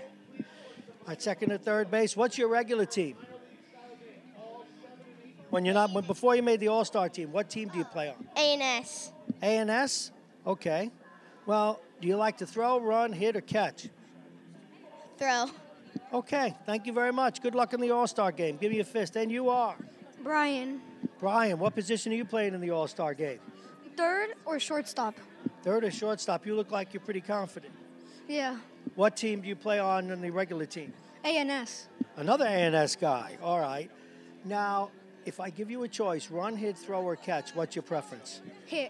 At second or third base. What's your regular team? When you're not, when, before you made the All-Star team, what team do you play on? A and S. A and S? Okay. Well, do you like to throw, run, hit, or catch? Throw. Okay. Thank you very much. Good luck in the All-Star game. Give me a fist. And you are? Brian. Brian, what position are you playing in the All-Star game? Third or shortstop? Third or shortstop. You look like you're pretty confident. Yeah. What team do you play on in the regular team? A and S. Another A and S guy. All right. Now, if I give you a choice, run, hit, throw, or catch, what's your preference? Hit.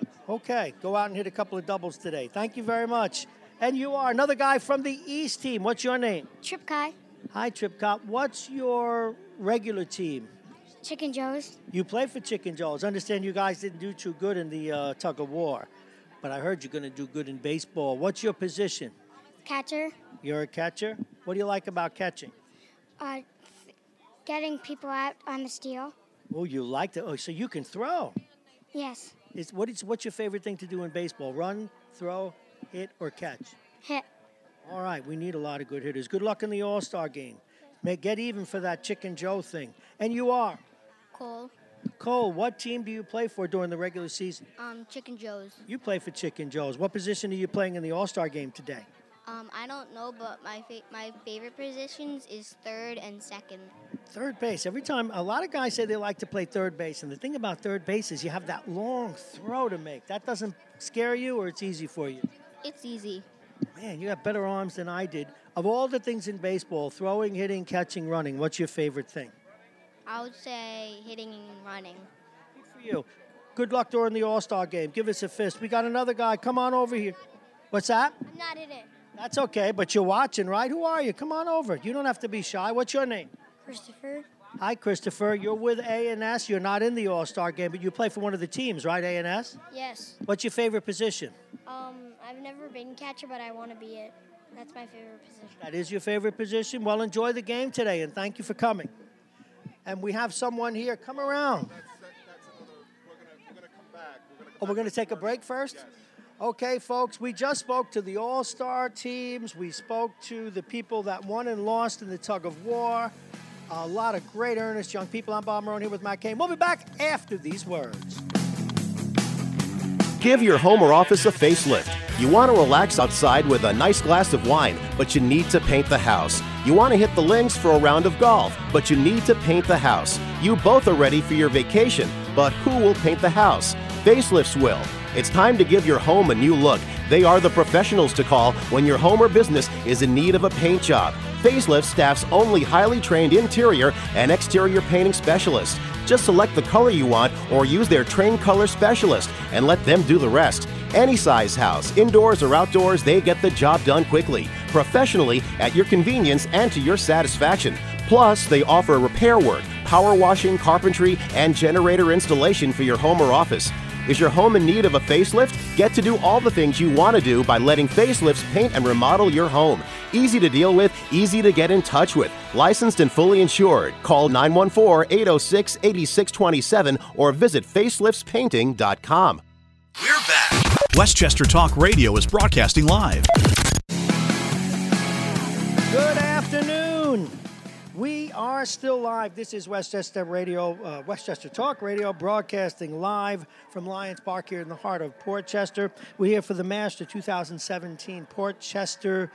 Okay. Go out and hit a couple of doubles today. Thank you very much. And you are another guy from the East team. What's your name? Trip Kai. Hi, Trip Cop. What's your regular team? Chicken Joe's. You play for Chicken Joe's. Understand you guys didn't do too good in the uh, tug of war, but I heard you're going to do good in baseball. What's your position? Catcher. You're a catcher? What do you like about catching? Uh, getting people out on the steal. Oh, you like to. Oh, so you can throw. Yes. Is what is what's your favorite thing to do in baseball? Run, throw, hit, or catch? Hit. All right, we need a lot of good hitters. Good luck in the All-Star game. May get even for that Chicken Joe thing. And you are? Cole. Cole, what team do you play for during the regular season? Um, Chicken Joe's. You play for Chicken Joe's. What position are you playing in the All-Star game today? Um, I don't know, but my fa- my favorite positions is third and second. Third base. Every time, a lot of guys say they like to play third base, and the thing about third base is you have that long throw to make. That doesn't scare you, or it's easy for you? It's easy. Man, you have better arms than I did. Of all the things in baseball, throwing, hitting, catching, running, what's your favorite thing? I would say hitting and running. Good for you. Good luck during the All-Star game. Give us a fist. We got another guy. Come on over here. What's that? I'm not in it. That's okay, but you're watching, right? Who are you? Come on over. You don't have to be shy. What's your name? Christopher. Hi, Christopher. You're with A and S. You're not in the All-Star game, but you play for one of the teams, right, A and S? Yes. What's your favorite position? Um, I've never been catcher, but I want to be it. That's my favorite position. That is your favorite position? Well, enjoy the game today, and thank you for coming. And we have someone here. Come around. Oh, we're going to take a break first? Okay, folks, we just spoke to the All-Star teams. We spoke to the people that won and lost in the tug of war. A lot of great, earnest young people. I'm Bob Marone here with Matt Cain. We'll be back after these words. Give your home or office a facelift. You want to relax outside with a nice glass of wine, but you need to paint the house. You want to hit the links for a round of golf, but you need to paint the house. You both are ready for your vacation, but who will paint the house? Facelifts will. It's time to give your home a new look. They are the professionals to call when your home or business is in need of a paint job. Facelift staff's only highly trained interior and exterior painting specialists. Just select the color you want or use their trained color specialist and let them do the rest. Any size house, indoors or outdoors, they get the job done quickly, professionally, at your convenience and to your satisfaction. Plus, they offer repair work, power washing, carpentry, and generator installation for your home or office. Is your home in need of a facelift? Get to do all the things you want to do by letting Facelifts paint and remodel your home. Easy to deal with, easy to get in touch with. Licensed and fully insured. Call nine one four, eight oh six, eight six two seven or visit facelifts painting dot com. We're back. Westchester Talk Radio is broadcasting live. Good afternoon. We are still live. This is Westchester Radio, uh, Westchester Talk Radio, broadcasting live from Lions Park here in the heart of Port Chester. We're here for the Master two thousand seventeen Port Chester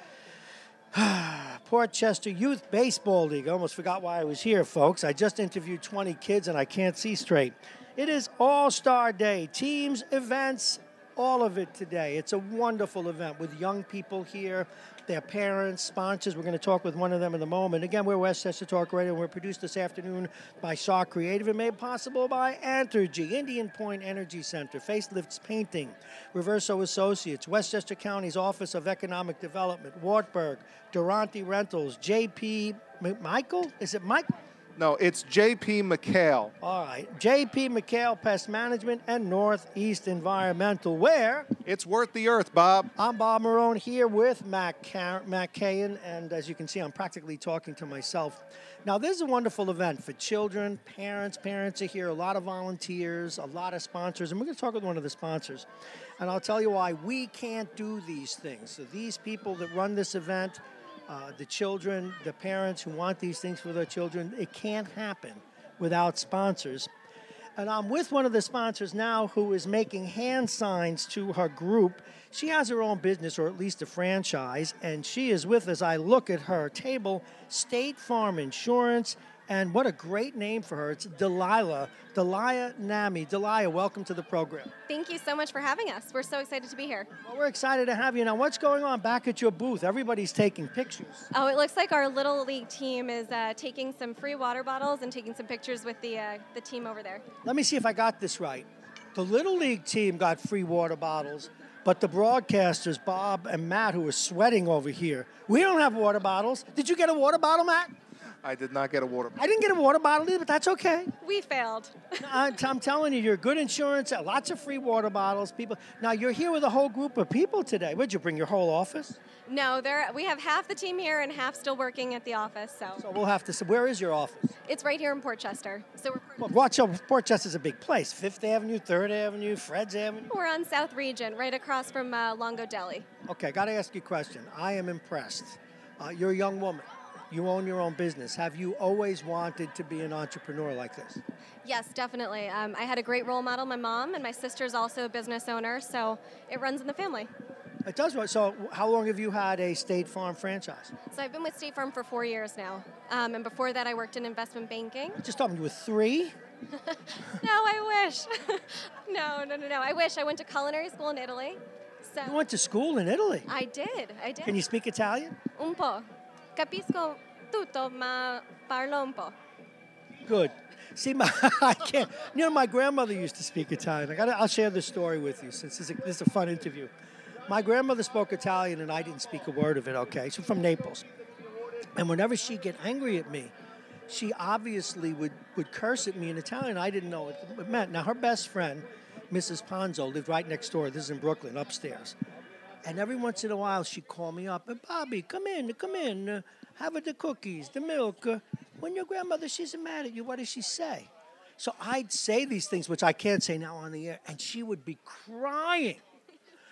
Port Chester Youth Baseball League. I almost forgot why I was here, folks. I just interviewed twenty kids and I can't see straight. It is All-Star Day, teams, events, all of it today. It's a wonderful event with young people here, their parents, sponsors. We're going to talk with one of them in a moment. Again, we're Westchester Talk Radio, and we're produced this afternoon by Shaw Creative and made possible by Entergy, Indian Point Energy Center, Facelifts Painting, Reverso Associates, Westchester County's Office of Economic Development, Wartburg, Durante Rentals, J P. M- Michael? Is it Mike? No, it's J P. McHale. All right. J P. McHale Pest Management and Northeast Environmental, where? It's worth the earth, Bob. I'm Bob Marone here with Matt, Car- Matt Cain, and as you can see, I'm practically talking to myself. Now, this is a wonderful event for children, parents. Parents are here, a lot of volunteers, a lot of sponsors, and we're going to talk with one of the sponsors. And I'll tell you why we can't do these things. So these people that run this event, Uh, the children, the parents who want these things for their children, it can't happen without sponsors. And I'm with one of the sponsors now who is making hand signs to her group. She has her own business, or at least a franchise, and she is with us. I look at her table, State Farm Insurance, and what a great name for her. It's Delilah, Delilah Nami. Delilah, welcome to the program. Thank you so much for having us. We're so excited to be here. Well, we're excited to have you. Now, what's going on back at your booth? Everybody's taking pictures. Oh, it looks like our Little League team is uh, taking some free water bottles and taking some pictures with the uh, the team over there. Let me see if I got this right. The Little League team got free water bottles, but the broadcasters, Bob and Matt, who are sweating over here, we don't have water bottles. Did you get a water bottle, Matt? I did not get a water bottle. I didn't get a water bottle either, but that's okay. We failed. I'm, I'm telling you, you're good insurance, lots of free water bottles. People. Now, you're here with a whole group of people today. Would you bring your whole office? No, there we have half the team here and half still working at the office. So, so we'll have to. Where is your office? It's right here in Port Chester. So we're well, watch out. Port Chester's a big place. Fifth Avenue, Third Avenue, Fred's Avenue. We're on South Region, right across from uh, Longo Deli. Okay, got to ask you a question. I am impressed. Uh, you're a young woman. You own your own business. Have you always wanted to be an entrepreneur like this? Yes, definitely. Um, I had a great role model, my mom, and my sister's also a business owner, so it runs in the family. It does. So how long have you had a State Farm franchise? So I've been with State Farm for four years now. Um, and before that, I worked in investment banking. I just told me you were three? No, I wish. no, no, no, no. I wish. I went to culinary school in Italy. So you went to school in Italy? I did. I did. Can you speak Italian? Un po'. Capisco tutto, ma parlo un po'. Good. See, my, I can't. You know, my grandmother used to speak Italian. I gotta, I'll share this story with you since this is, a, this is a fun interview. My grandmother spoke Italian, and I didn't speak a word of it, okay? She's from Naples. And whenever she'd get angry at me, she obviously would, would curse at me in Italian. I didn't know what it meant. Now, her best friend, Missus Ponzo, lived right next door. This is in Brooklyn, upstairs. And every once in a while, she'd call me up. And Bobby, come in, come in. Uh, have the cookies, the milk. Uh, when your grandmother, she's mad at you, what does she say? So I'd say these things, which I can't say now on the air, and she would be crying.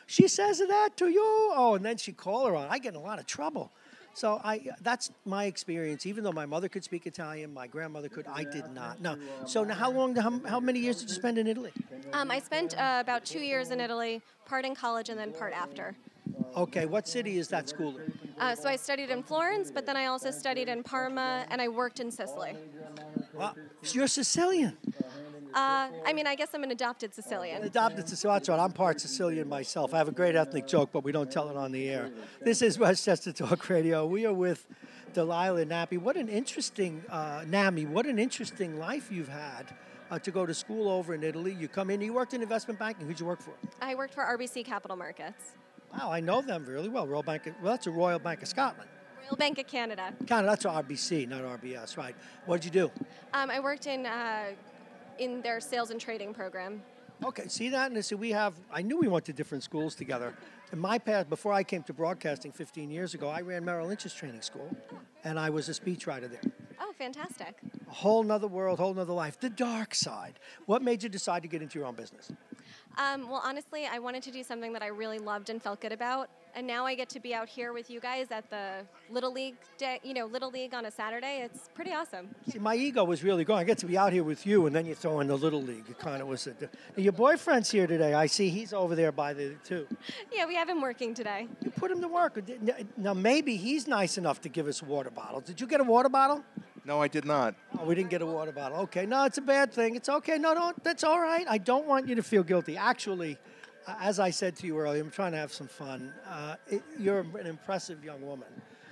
She says that to you? Oh, and then she call her on. I get in a lot of trouble. So I that's my experience. Even though my mother could speak Italian, my grandmother could, I did not. No. So now how long, how, how many years did you spend in Italy? Um, I spent uh, about two years in Italy, part in college and then part after. Okay, what city is that school in? Uh, so I studied in Florence, but then I also studied in Parma, and I worked in Sicily. Wow, you're Sicilian. Uh, I mean, I guess I'm an adopted Sicilian. Adopted Sicilian. That's right. I'm part Sicilian myself. I have a great ethnic joke, but we don't tell it on the air. This is Westchester Talk Radio. We are with Delilah Nappy. What an interesting, uh, Nami, what an interesting life you've had uh, to go to school over in Italy. You come in, you worked in investment banking. Who'd you work for? I worked for R B C Capital Markets. Wow, I know them really well. Royal Bank of, well, that's a Royal Bank of Scotland. Royal Bank of Canada. Canada, that's R B C, not R B S, right. What did you do? Um, I worked in uh, in their sales and trading program. Okay, see that? And see, we have, I knew we went to different schools together. In my past, before I came to broadcasting fifteen years ago, I ran Merrill Lynch's training school, and I was a speechwriter there. Oh, fantastic. A whole nother world, whole nother life. The dark side. What made you decide to get into your own business? Um, well, honestly, I wanted to do something that I really loved and felt good about, and now I get to be out here with you guys at the Little League day, you know, Little League on a Saturday. It's pretty awesome. See, my ego was really going. I get to be out here with you, and then you throw in the Little League. It kind of was. A, your boyfriend's here today. I see he's over there by the too. Yeah, we have him working today. You put him to work. Now maybe he's nice enough to give us a water bottle. Did you get a water bottle? No, I did not. Oh, we didn't get a water bottle. Okay, no, it's a bad thing. It's okay. No, no, that's all right. I don't want you to feel guilty. Actually, uh, as I said to you earlier, I'm trying to have some fun. Uh, it, you're an impressive young woman.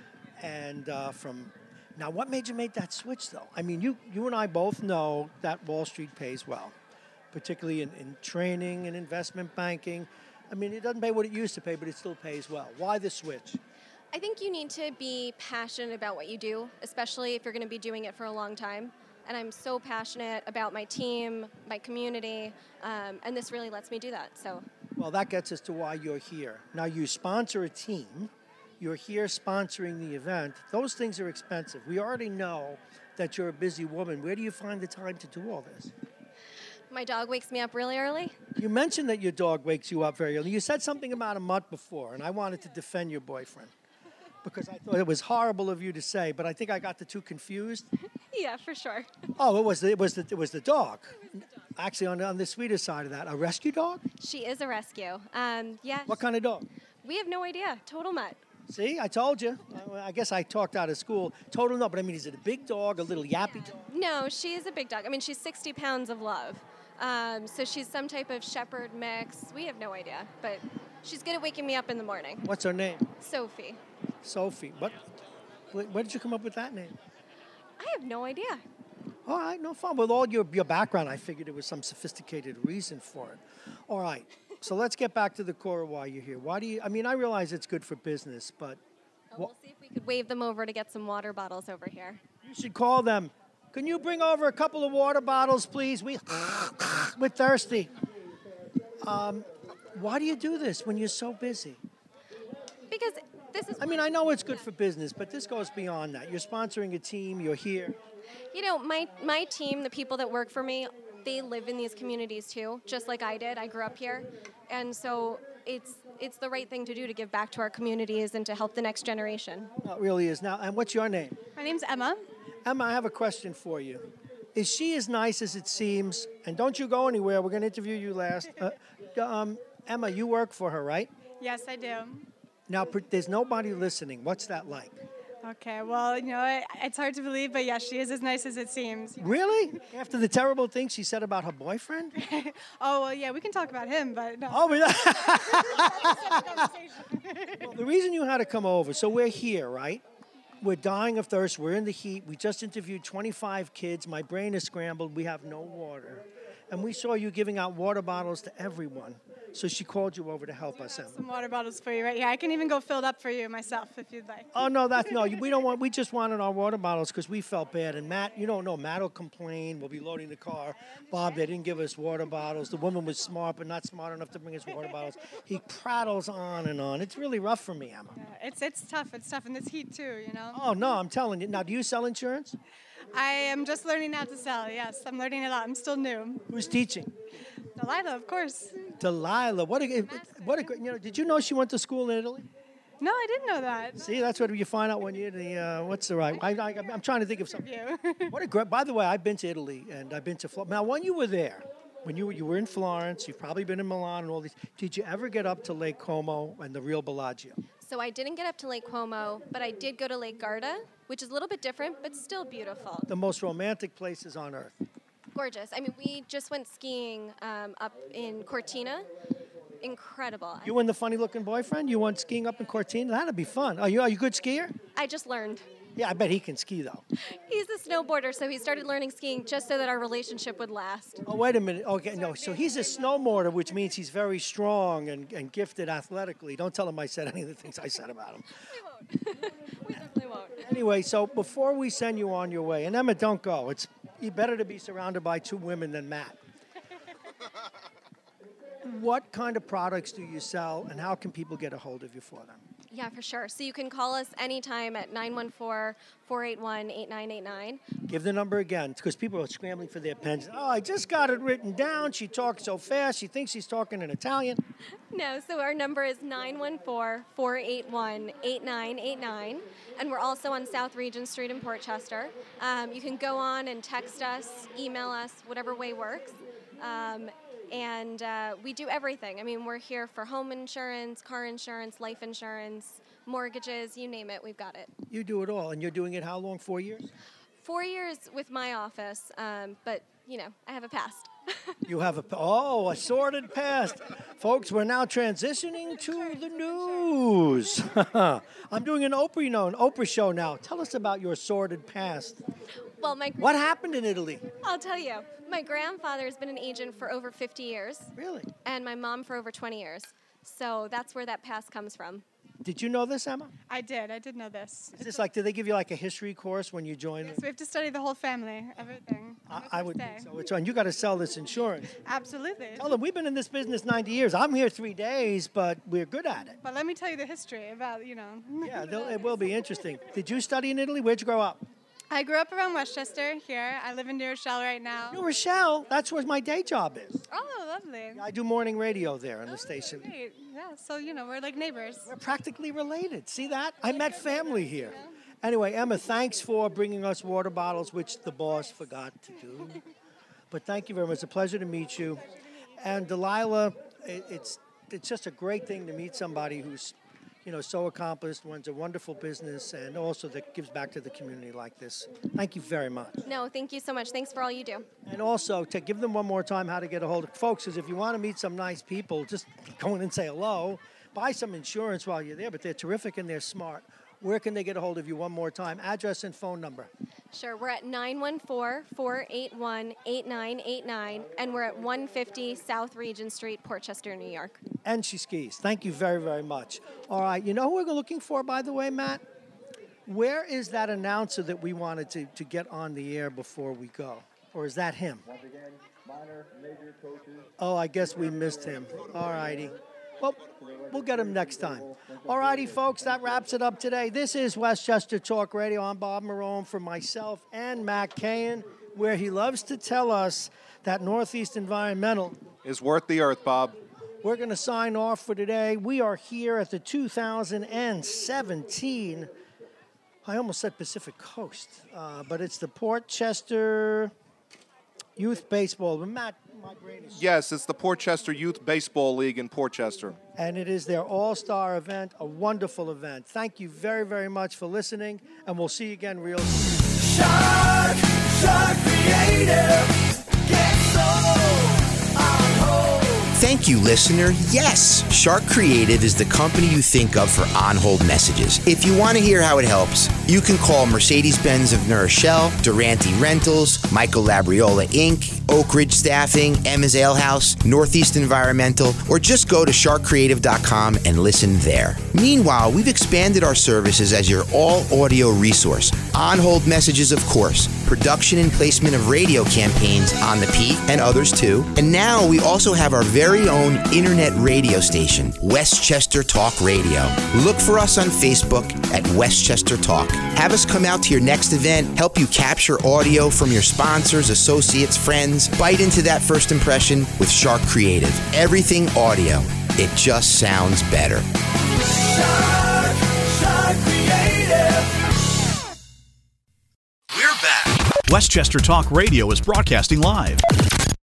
And uh, from now, what made you make that switch, though? I mean, you, you and I both know that Wall Street pays well, particularly in, in training and investment banking. I mean, it doesn't pay what it used to pay, but it still pays well. Why the switch? I think you need to be passionate about what you do, especially if you're going to be doing it for a long time. And I'm so passionate about my team, my community, um, and this really lets me do that. So, well, that gets us to why you're here. Now, you sponsor a team. You're here sponsoring the event. Those things are expensive. We already know that you're a busy woman. Where do you find the time to do all this? My dog wakes me up really early. You mentioned that your dog wakes you up very early. You said something about a mutt before, and I wanted to defend your boyfriend, because I thought it was horrible of you to say, but I think I got the two confused. Yeah, for sure. Oh, it was the, it was the, it was the dog. Actually, on, on the sweeter side of that, a rescue dog? She is a rescue. Um, yeah. What kind of dog? We have no idea. Total mutt. See, I told you. I, I guess I talked out of school. Total no, but I mean, is it a big dog, a little yappy dog? No, she is a big dog. I mean, she's sixty pounds of love. Um, so she's some type of shepherd mix. We have no idea, but she's good at waking me up in the morning. What's her name? Sophie. Sophie. What? Where did you come up with that name? I have no idea. All right, no fun. With all your, your background, I figured there was some sophisticated reason for it. All right, so let's get back to the core of why you're here. Why do you, I mean, I realize it's good for business, but... Oh, we'll see if we could wave them over to get some water bottles over here. You should call them. Can you bring over a couple of water bottles, please? We, we're thirsty. Um, why do you do this when you're so busy? Because this is... I mean, I know it's good for business, but this goes beyond that. You're sponsoring a team. You're here. You know, my, my team, the people that work for me, they live in these communities too, just like I did. I grew up here. And so it's it's the right thing to do to give back to our communities and to help the next generation. Well, it really is. Now, and what's your name? My name's Emma. Emma, I have a question for you. Is she as nice as it seems? And don't you go anywhere. We're going to interview you last. Uh, um, Emma, you work for her, right? Yes, I do. Now, there's nobody listening. What's that like? Okay, well, you know, it, it's hard to believe, but yes, she is as nice as it seems. Really? After the terrible things she said about her boyfriend? Oh, well, yeah, we can talk about him, but no. Oh, well, the reason you had to come over, so we're here, right? We're dying of thirst. We're in the heat. We just interviewed twenty-five kids. My brain is scrambled. We have no water. And we saw you giving out water bottles to everyone. So she called you over to help us, Emma. Some water bottles for you right here. I can even go filled up for you myself if you'd like. Oh, no, that's no. We don't want. We just wanted our water bottles because we felt bad. And Matt, you don't know, Matt will complain. We'll be loading the car. Bob, they didn't give us water bottles. The woman was smart, but not smart enough to bring us water bottles. He prattles on and on. It's really rough for me, Emma. Yeah, it's it's tough. It's tough in this heat too, you know. Oh no, I'm telling you. Now, do you sell insurance? I am just learning how to sell. Yes, I'm learning a lot. I'm still new. Who's teaching? Delilah, of course. Delilah, what a, what a, you know, did you know she went to school in Italy? No, I didn't know that. See, that's what you find out when you're the, uh, what's the right, I, I, I'm trying to think of something. What a great, by the way, I've been to Italy, and I've been to, Florence. Now, when you were there, when you were, you were in Florence, you've probably been in Milan and all these, did you ever get up to Lake Como and the real Bellagio? So I didn't get up to Lake Como, but I did go to Lake Garda, which is a little bit different, but still beautiful. The most romantic places on earth. Gorgeous. I mean, we just went skiing um, up in Cortina. Incredible. You and the funny-looking boyfriend, you went skiing up in Cortina? That'd be fun. Are you, are you a good skier? I just learned. Yeah, I bet he can ski, though. He's a snowboarder, so he started learning skiing just so that our relationship would last. Oh, wait a minute. Okay, no, so he's a snowboarder, which means he's very strong and, and gifted athletically. Don't tell him I said any of the things I said about him. We won't. We definitely won't. Anyway, so before we send you on your way, and Emma, don't go. It's better to be surrounded by two women than Matt. What kind of products do you sell, and how can people get a hold of you for them? Yeah, for sure. So you can call us anytime at nine one four, four eight one, eight nine eight nine. Give the number again, because people are scrambling for their pens. Oh, I just got it written down. She talks so fast. She thinks she's talking in Italian. No, so our number is nine one four, four eight one, eight nine eight nine. And we're also on South Regent Street in Port Chester. Um, you can go on and text us, email us, whatever way works. Um, And uh, we do everything. I mean, we're here for home insurance, car insurance, life insurance, mortgages, you name it, we've got it. You do it all, and you're doing it how long, four years? Four years with my office, um, but, you know, I have a past. You have a, oh, a sordid past. Folks, we're now transitioning to the news. I'm doing an Oprah, you know, an Oprah show now. Tell us about your sordid past. Well, my What happened in Italy? I'll tell you. My grandfather has been an agent for over fifty years. Really? And my mom for over twenty years. So that's where that past comes from. Did you know this, Emma? I did. I did know this. Is this like, did they give you like a history course when you join? Yes, we have to study the whole family, everything. I, I would think so. It's on. You got to sell this insurance. Absolutely. Tell them we've been in this business ninety years. I'm here three days, but we're good at it. But let me tell you the history about, you know. Yeah, they'll- it will be interesting. Did you study in Italy? Where'd you grow up? I grew up around Westchester here. I live in New Rochelle right now. New Rochelle. That's where my day job is. Oh, lovely. I do morning radio there on the station. Great. Yeah, so, you know, we're like neighbors. We're practically related. See that? I met family here. Anyway, Emma, thanks for bringing us water bottles, which the boss forgot to do. But thank you very much. It's a pleasure to meet you. And Delilah, it, it's it's just a great thing to meet somebody who's, you know, so accomplished, runs a wonderful business, and also that gives back to the community like this. Thank you very much. No, thank you so much. Thanks for all you do. And also, to give them one more time how to get a hold of folks, is if you want to meet some nice people, just go in and say hello. Buy some insurance while you're there, but they're terrific and they're smart. Where can they get a hold of you one more time? Address and phone number. Sure, we're at nine one four, four eight one, eight nine eight nine, and we're at one fifty South Regent Street, Port Chester, New York. And she skis. Thank you very, very much. All right, you know who we're looking for, by the way, Matt? Where is that announcer that we wanted to, to get on the air before we go? Or is that him? Once again, minor, major coaches. Oh, I guess we missed him. All righty. Well, we'll get him next time. All righty, folks, that wraps it up today. This is Westchester Talk Radio. I'm Bob Marone for myself and Matt Cahan, where he loves to tell us that Northeast Environmental is worth the earth, Bob. We're going to sign off for today. We are here at the two thousand seventeen, I almost said Pacific Coast, uh, but it's the Port Chester Youth Baseball. Matt, my brain is... Yes, it's the Port Chester Youth Baseball League in Port Chester. And it is their all-star event, a wonderful event. Thank you very, very much for listening, and we'll see you again real soon. Shark, Shark Creative, get so on hold. Thank you, listener. Yes, Shark Creative is the company you think of for on-hold messages. If you want to hear how it helps, you can call Mercedes-Benz of New Rochelle, Durante Rentals, Michael Labriola Incorporated, Oak Ridge Staffing, Emma's Ale House, Northeast Environmental, or just go to shark creative dot com and listen there. Meanwhile, we've expanded our services as your all-audio resource. On-hold messages, of course, production and placement of radio campaigns on the Peak and others too. And now we also have our very own internet radio station, Westchester Talk Radio. Look for us on Facebook at Westchester Talk. Have us come out to your next event, help you capture audio from your sponsors, associates, friends, Benz. Bite into that first impression with Shark Creative. Everything audio. It just sounds better. Shark, Shark Creative. We're back. Westchester Talk Radio is broadcasting live.